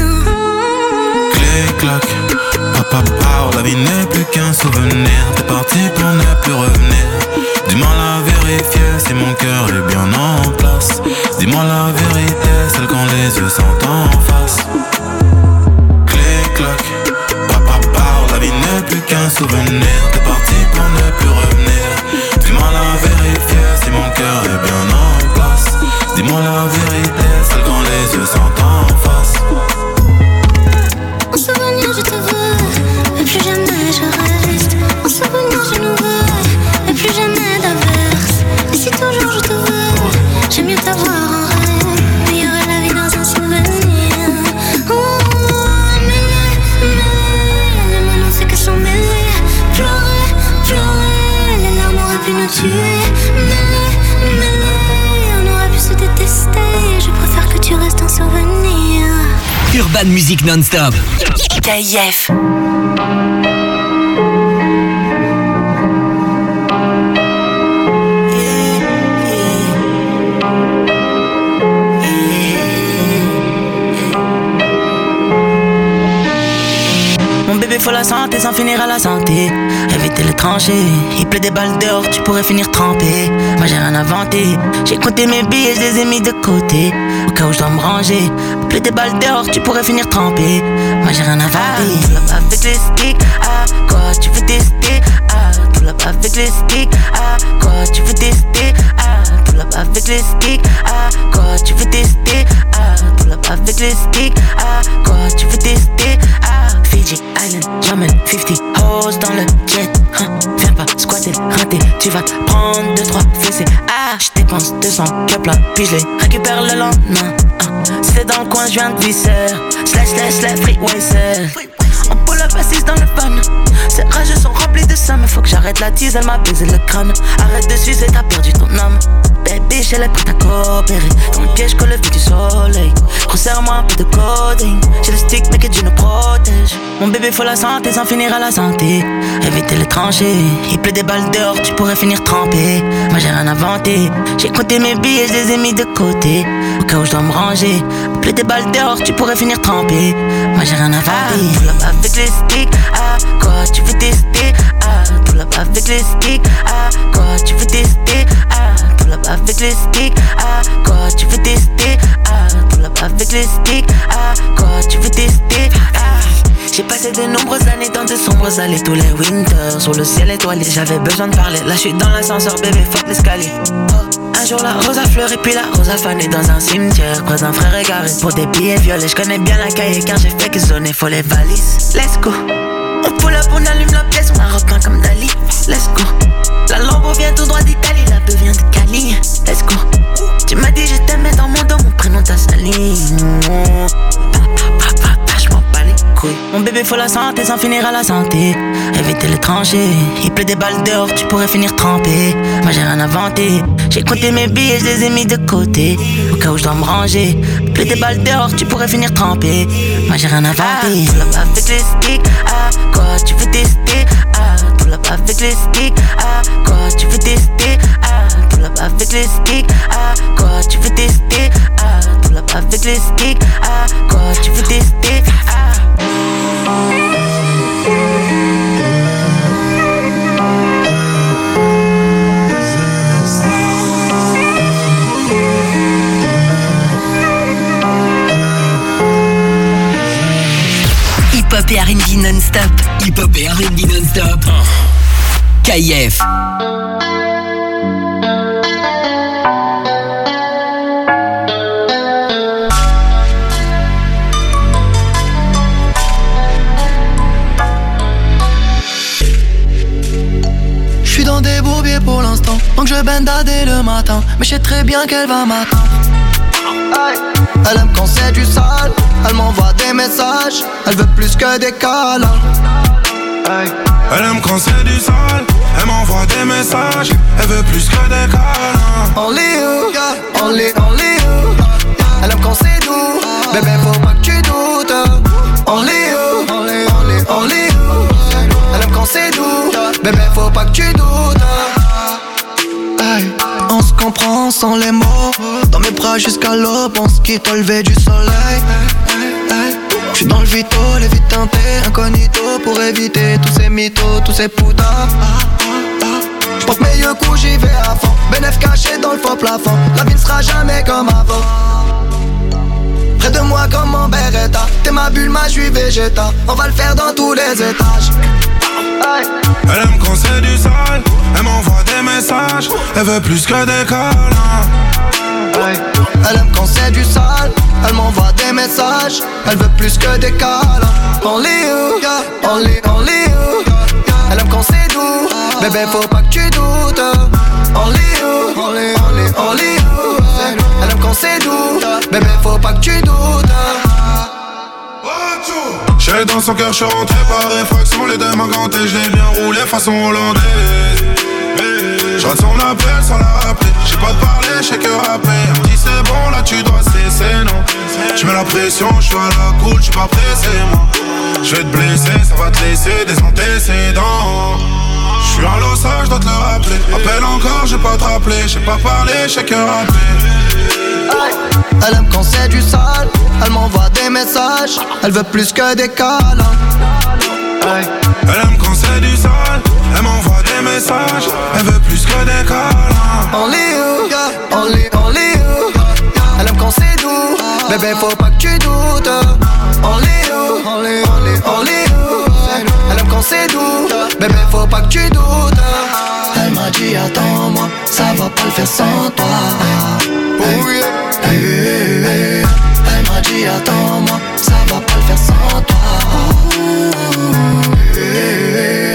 Clic, clac, papa, la vie n'est plus qu'un souvenir. T'es parti pour ne plus revenir. Dis-moi la vérité, si mon cœur est bien en place. Dis-moi la vérité, celle quand les yeux sont en face. Clic, clac, papa, la vie n'est plus qu'un souvenir. T'es parti pour ne plus revenir. Dis-moi la vérité, si mon cœur est bien en place. Dis-moi la vérité, celle quand les yeux sont en face. En souvenir je te veux, mais plus jamais je reste. En souvenir je nous veux, mais plus jamais d'averse. Et si toujours je te veux, j'aime mieux t'avoir en rêve. Meilleure est la vie dans un souvenir. Oh, mêlé, mêlé, les mots n'ont fait que s'en mêler. Pleurer, pleurer, les larmes auraient pu nous tuer. Mêlé, mêlé, on aurait pu se détester. Je préfère que tu restes un souvenir. Urban Music non-stop. K I F. faut la santé sans finir à la santé. Éviter les tranchées, il pleut des balles dehors, tu pourrais finir trempé. Moi j'ai rien inventé, j'ai compté mes billets, je les ai mis de côté. Au cas où je dois me ranger, il pleut des balles dehors, tu pourrais finir trempé. Moi j'ai rien inventé. Pull up avec les sticks, ah quoi tu veux tester? Ah pull up avec les sticks, ah quoi tu veux tester? Ah pull up avec les sticks, ah quoi tu veux tester? Ah pull up avec les sticks, ah quoi tu veux tester? Ah Fiji Island, j'emmène cinquante hoes dans le jet, hein. Viens pas squatter, rater, tu vas te prendre deux trois fessées. Ah j'dépense deux cents cups là, puis je les récupère le lendemain, hein. Si c'est dans le coin, j'viens de Visser, slash slash slash freeway seul. On pull up assise dans le fun. Ces rages sont remplis de ça, mais faut que j'arrête la tease, elle m'a baisé le crâne. Arrête de sucer, t'as perdu ton âme. Baby, elle est prête à coopérer. Dans le piège que le vue du soleil. Resserre-moi un peu de coding. J'ai le stick, mais que Dieu nous protège. Mon bébé, faut la santé sans finir à la santé. Éviter les tranchées. Il pleut des balles dehors, tu pourrais finir trempé. Moi j'ai rien inventé. J'ai compté mes billets, je les ai mis de côté. Au cas où je dois me ranger. Il pleut des balles dehors, tu pourrais finir trempé. Moi j'ai rien inventé. Pull up avec les sticks, ah quoi tu veux tester? Ah pull up avec les sticks, ah quoi tu veux tester? Ah pull up avec les sticks, ah quoi tu veux tester? Ah pull up avec les sticks, ah quoi tu veux tester? Ah j'ai passé de nombreuses années dans de sombres allées. Tous les winters sur le ciel étoilé. J'avais besoin de parler, là je suis dans l'ascenseur bébé, fuck l'escalier. Un jour la rose a fleuri puis la rose a fané dans un cimetière. Croise un frère égaré pour des billets violets. Je connais bien la cahier car j'ai fait que zoner. Faut les valises, let's go. On pull up, on allume la pièce, on a repeint comme Dali. Let's go. La Lambo vient tout droit d'Italie, la beuh vient de Cali. Let's go. Tu m'as dit je t'aimais dans mon dos, mon prénom t'a sali. Je m'en bats les couilles. Mon bébé faut la santé sans finir à la santé. Éviter les tranchées, il pleut des balles dehors, tu pourrais finir trempé. Moi j'ai rien inventé, j'ai compté mes billets, je les ai mis de côté. Au cas où je dois me ranger, il pleut des balles dehors, tu pourrais finir trempé. Moi j'ai rien inventé. Pull up avec les sticks, ah quoi tu veux tester? Ah pull up avec les sticks, ah quoi tu veux tester? Ah pull up avec les sticks, ah quoi tu veux tester? Ah pull up avec les sticks, ah quoi tu veux tester? Ah Hip-hop et R and B non-stop. Hip-hop et R and B non-stop. K I F. J'suis dans des bourbiers pour l'instant, donc je benda dès le matin. Mais je sais très bien qu'elle va m'attendre. Elle aime quand c'est du sale, elle m'envoie des messages, elle veut plus que des câlins. Elle aime quand c'est du sale, elle m'envoie des messages, elle veut plus que des câlins. Only you, only, only you. Elle aime quand c'est doux, bébé faut pas que tu doutes. Only you, only, only, only you. Elle aime quand c'est doux, bébé faut pas que tu doutes. Hey, on se comprend sans les mots. Dans mes bras jusqu'à l'aube, on se quitte au lever du soleil. J'suis dans le vito, les vies teintées, incognito pour éviter tous ces mythos, tous ces poutards. J'porte mes yeux coups, j'y vais à fond. Bénéf caché dans le faux plafond. La vie ne sera jamais comme avant. Près de moi comme en Beretta. T'es ma bulle, ma j'suis végéta. On va le faire dans tous les étages. Elle aime quand c'est du sale, elle m'envoie des messages, elle veut plus que des câlins. Elle aime quand c'est du sale, elle m'envoie des messages, elle veut plus que des câlins. Only you, only, only you. Elle aime quand c'est doux, bébé faut pas que tu doutes. Only you, only, only, only you. Elle aime quand c'est doux, bébé faut pas que tu doutes. J'suis dans son cœur, j'suis rentré par réfraction. Les deux mains gantées, j'l'ai bien roulé façon hollandaise. J'rate son appel sans la rappeler. J'ai pas de parler, j'sais que rapper. Elle me dit c'est bon, là tu dois cesser, non. J'mets la pression, j'suis à la cool, j'suis pas pressé, moi. J'vais te blesser, ça va te laisser des antécédents. J'suis un lossage, j'dois te le rappeler. Appelle encore, j'ai pas te rappeler. J'sais pas parler, j'sais que rapper. Elle aime quand c'est du sale, elle m'envoie des messages, elle veut plus que des câlins. Elle aime quand c'est du sale, elle m'envoie des messages, elle veut plus que des câlins. Only you, only, only you. Elle aime quand c'est doux, bébé faut pas que tu doutes. Only you, only, only, only you. Elle aime quand c'est doux, bébé faut pas que tu doutes. Elle m'a dit attends-moi, ça va pas le faire sans toi. Oh yeah. Hey, hey, hey. Elle m'a dit attends-moi, ça va pas le faire sans toi. Hey, hey.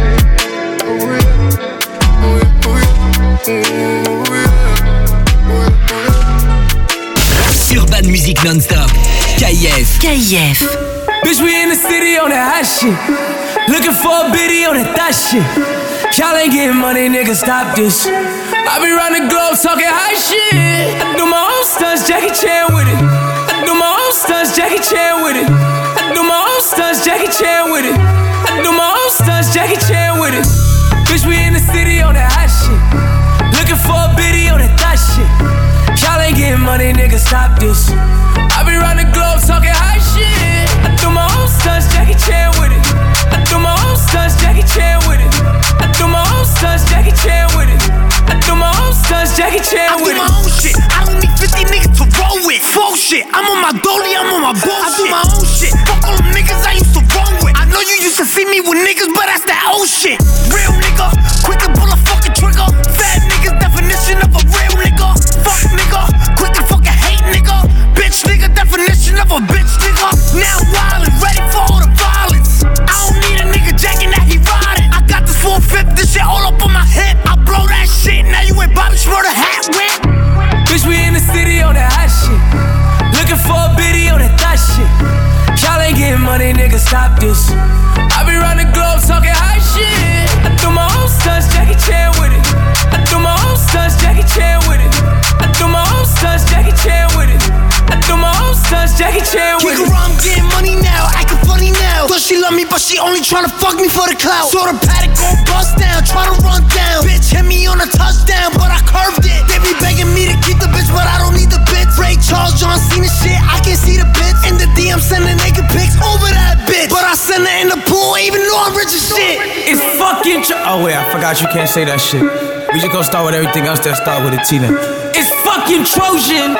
Urban Music Non-Stop. K I F. K I F. Bitch, we in the city on that hot shit. Looking for a biddy on that thot shit. Y'all ain't getting money, nigga, stop this. I be round the globe talking high shit. I do my own stunts, Jackie Chan with it. I do my own stunts, Jackie Chan with it. I do my own stunts, Jackie Chan with it. I do my own stunts, Jackie Chan with it. Bitch, we in the city on that hot shit. Looking for a biddy on that thot shit. Y'all ain't getting money, nigga, stop this. I be round the globe talking high shit. I do my own stunts, Jackie Chan with it. I do my own stunts, Jackie Chan with it. I do my own stunts, Jackie Chan with it. I do my own stunts, Jackie Chan with it. I do my own shit. I don't need fifty niggas to roll with. Full shit. I'm on my dolly, I'm on my bullshit. I do my own shit. Fuck all them niggas I used to roll with. I know you used to see me with niggas, but that's that old shit. Real nigga, quick to pull a fucking trigger. Fat niggas, definition of a real nigga. Fuck nigga, quick to fucking hate nigga. Bitch nigga, definition of a bitch nigga. Now wildin', ready for all the violence. I don't need a nigga jacking that he riding. I got this four fifth, this shit all up on my hip. I blow that shit, now you ain't Bobby Schmurder hat whip. Bitch, we in the city on that hot shit. Looking for a biddy on that thot shit. Y'all ain't getting money, nigga, stop this. I be round the globe talking high shit. I do my own stunts, Jackie Chan with it. I do my own stunts, Jackie Chan with it. I do my own stunts, Jackie Chan with it. I do my own stunts, Jackie Chan with it. Kick around, I'm getting money now, acting funny now. Thought she love me, but she only tryna fuck me for the clout. Saw the paddock gon' bust down, tryna run down. Bitch hit me on a touchdown, but I curved it. They be begging me to keep the bitch, but I don't need the bitch. Ray Charles, John Cena shit, I can see the bitch. In the D M sending naked pics over that bitch. But I send her in the pool, even though I'm rich as shit. It's fucking tr- Oh wait, I forgot you can't say that shit. We just gonna start with everything else that start with a T now. It's fucking Trojan.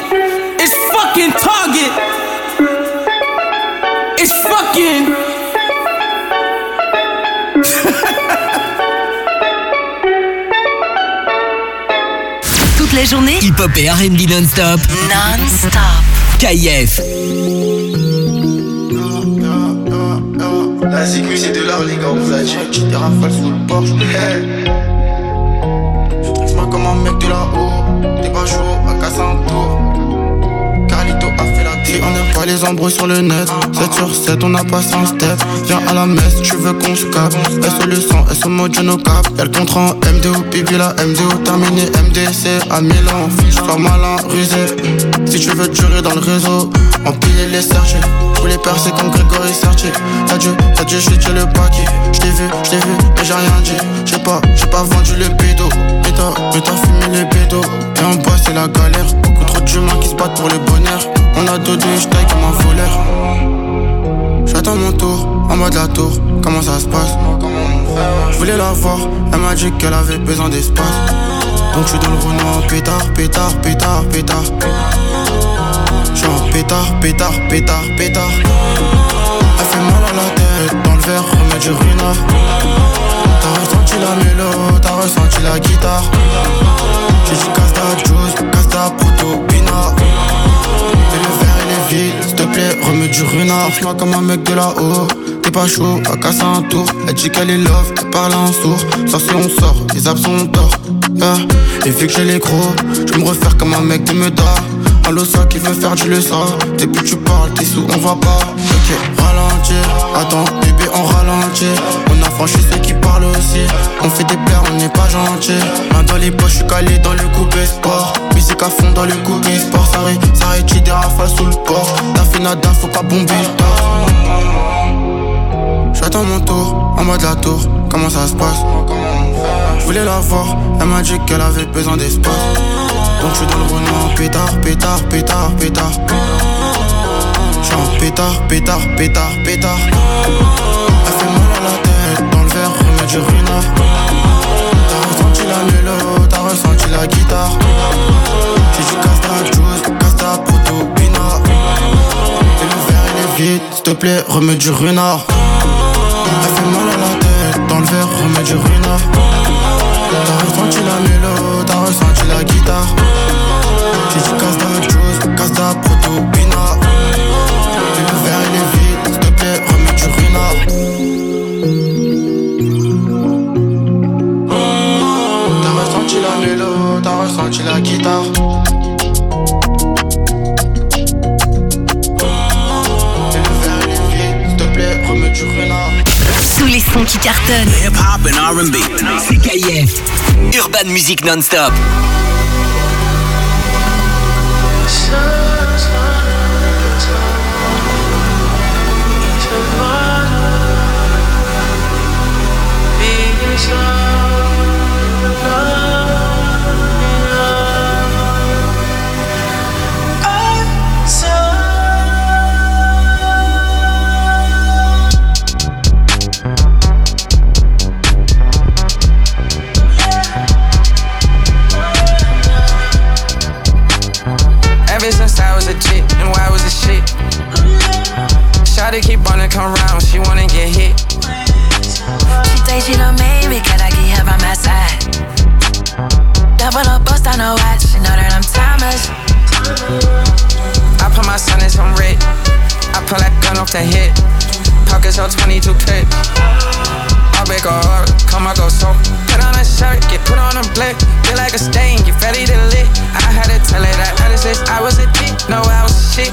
It's fucking Target. It's fucking Toute la journée, hip-hop et R and B non-stop. Non-stop. K I F. La zigmu c'est de l'art les gars, on vous a dit. J'ai des rafales sous le Porsche. Hey. Je trouve moi comme un mec de là-haut. T'es pas chaud, à casser un tour. Carlito a fait la tête. On n'aime pas les embrouilles sur le net. sept sur sept, on a passé un step. Viens à la messe, tu veux qu'on se capte. S O le sang, S O mode no cap. Y'a le contrat en M D O, pipi la M D O terminé. M D C à Milan, fiche, sois malin, rusé. Si tu veux durer dans le réseau, empiler les sergés. Tous les percés comme Grégory Sertier. T'as dû, t'as dû chuter le paquet. J't'ai vu, j't'ai vu, mais j'ai rien dit. J'ai pas, j'ai pas vendu le bédo. Mais t'as, mais t'as fumé les bédos. Et en bas c'est la galère. Beaucoup trop d'humains qui se battent pour le bonheur. On a deux deux, j'taille comme un voleur. J'attends mon tour, en bas de la tour. Comment ça se passe? Je voulais la voir, elle m'a dit qu'elle avait besoin d'espace. Donc je suis dans le Renault, pétard, pétard, pétard, pétard. J'suis en pétard, pétard, pétard, pétard. Elle fait mal à la tête, dans le verre, remets du ruinard. T'as ressenti la mélo, t'as ressenti la guitare. J'ai dit casse ta juice, casse ta proto, pinard. Et le verre il est vide, s'il te plaît, remets du ruinard. Moi comme un mec de là-haut, t'es pas chaud, à casser un tour. Elle dit qu'elle est love, elle parle en sourd. Sauf si on sort, les abs sont tort. Yeah. Et vu que j'ai les gros, je vais me refaire comme un mec de Meda. Allo ça qui veut faire du le ça. Depuis tu parles, t'es sous, on va pas. Ok, ralentir, attends, bébé on ralentit. On a franchi ceux qui parlent aussi. On fait des plaies, on n'est pas gentil. Main dans les poches, je suis calé dans le coupé sport. Musique à fond dans le coupé sport. Ça arrête, ça arrête, j'ai des rafales sous le port. T'as fait nada, faut pas bomber le torse. J'attends mon tour, en bas de la tour, comment ça se passe? Je voulais la voir, elle m'a dit qu'elle avait besoin d'espace. Donc je suis dans le Renault, pétard, pétard, pétard, pétard. J'suis en pétard, pétard, pétard, pétard. Elle du runard. T'as ressenti la mélo, t'as ressenti la guitare. J'ai dit casse ta juice, casse ta proto, bina. Et le verre il est vide, s'il te plaît, remets du runard. Elle fait mal à la tête, dans le verre, remets du runard. T'as ressenti la mélo, t'as ressenti la guitare. J'ai dit casse ta juice, casse ta proto, bina. Et le verre il est vide, s'il te plaît, remets du runard. T'as ressenti la mélo, t'as ressenti la guitare. Et le verre il est vide, s'il te plaît, remets du renard. Tous les sons qui cartonnent. Hip hop and R and B. C'est K I F. Urban Music non-stop. Shawty keep wanna come round, she wanna get hit. She think she done made me, cause I keep her by my side. Double up, bust on her watch, she know that I'm timeless. I put my son in some red, I pull that gun off the hip. Pockets on twenty-two clip. I'll big or hard, come I go so. Put on a shirt, get put on a blick. Feel like a stain, get ready to lit. I had to tell her that I just said I was a dick, no I was shit.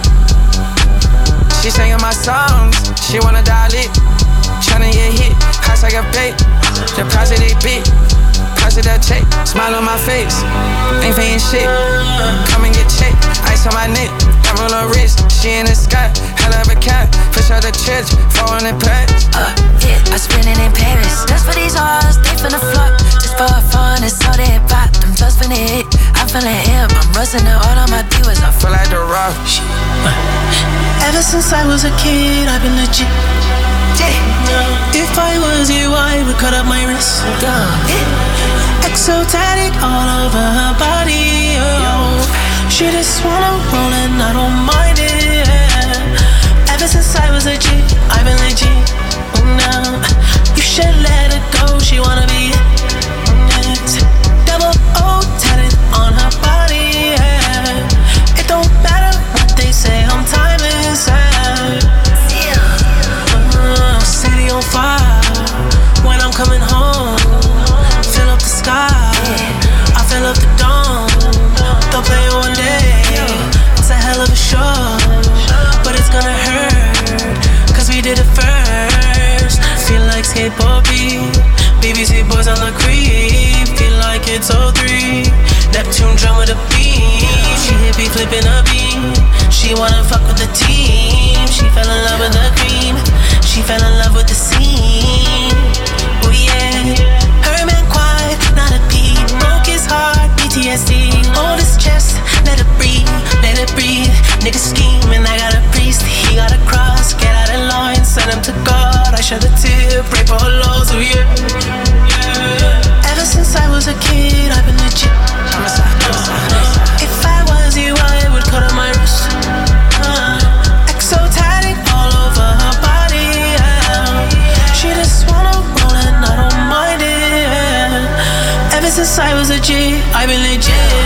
She singing my songs, she wanna dial it. Tryna get hit, house like a bait. Deposit a bit, deposit a check. Smile on my face, ain't paying shit. Come and get checked, ice on my neck. Double her wrist, she in the sky. Hell of a cat, push out the church, four hundred packs. Uh, yeah, I'm spinning in Paris. Just for these hoes, they finna flop. Just for fun, it's all they pop. Them just finna hit, I'm feeling hip. I'm rusting the all on my viewers. I feel like the rock. Ever since I was a kid, I've been legit. Yeah. If I was you, I would cut up my wrist. Yeah. Exotic all over her body. Oh. She just wanna roll and I don't mind it. Yeah. Ever since I was a G, I've been legit. Oh, no. You should let her go, she wanna be it. Double O tatted on her body. Yeah. It don't matter what they say, I'm timeless. Yeah. Uh, city on fire. When I'm coming home, fill up the sky. I fill up the dome. They'll play one day. It's a hell of a show, but it's gonna hurt, cause we did it first. Feel like skateboard beat. B B C boys on the creep. Feel like it's oh three. Neptune drum with a beat. She hit me flipping a beam. She wanna fuck with the team. She fell in love with the cream. She fell in love with the scene. Oh yeah. Her man quiet, not a peep. Broke his heart, P T S D. Hold his chest, let it breathe, let it breathe. Nigga scheming, I got a priest. He got a cross, get out of line. Send him to God, I shed a tear. Pray for her lows, oh yeah, yeah. Ever since I was a kid, I've been legit. If I was you, I would cut on my wrist. uh, Exotic all over her body. Yeah. She just wanna roll and I don't mind it. Yeah. Ever since I was a G, I've been legit.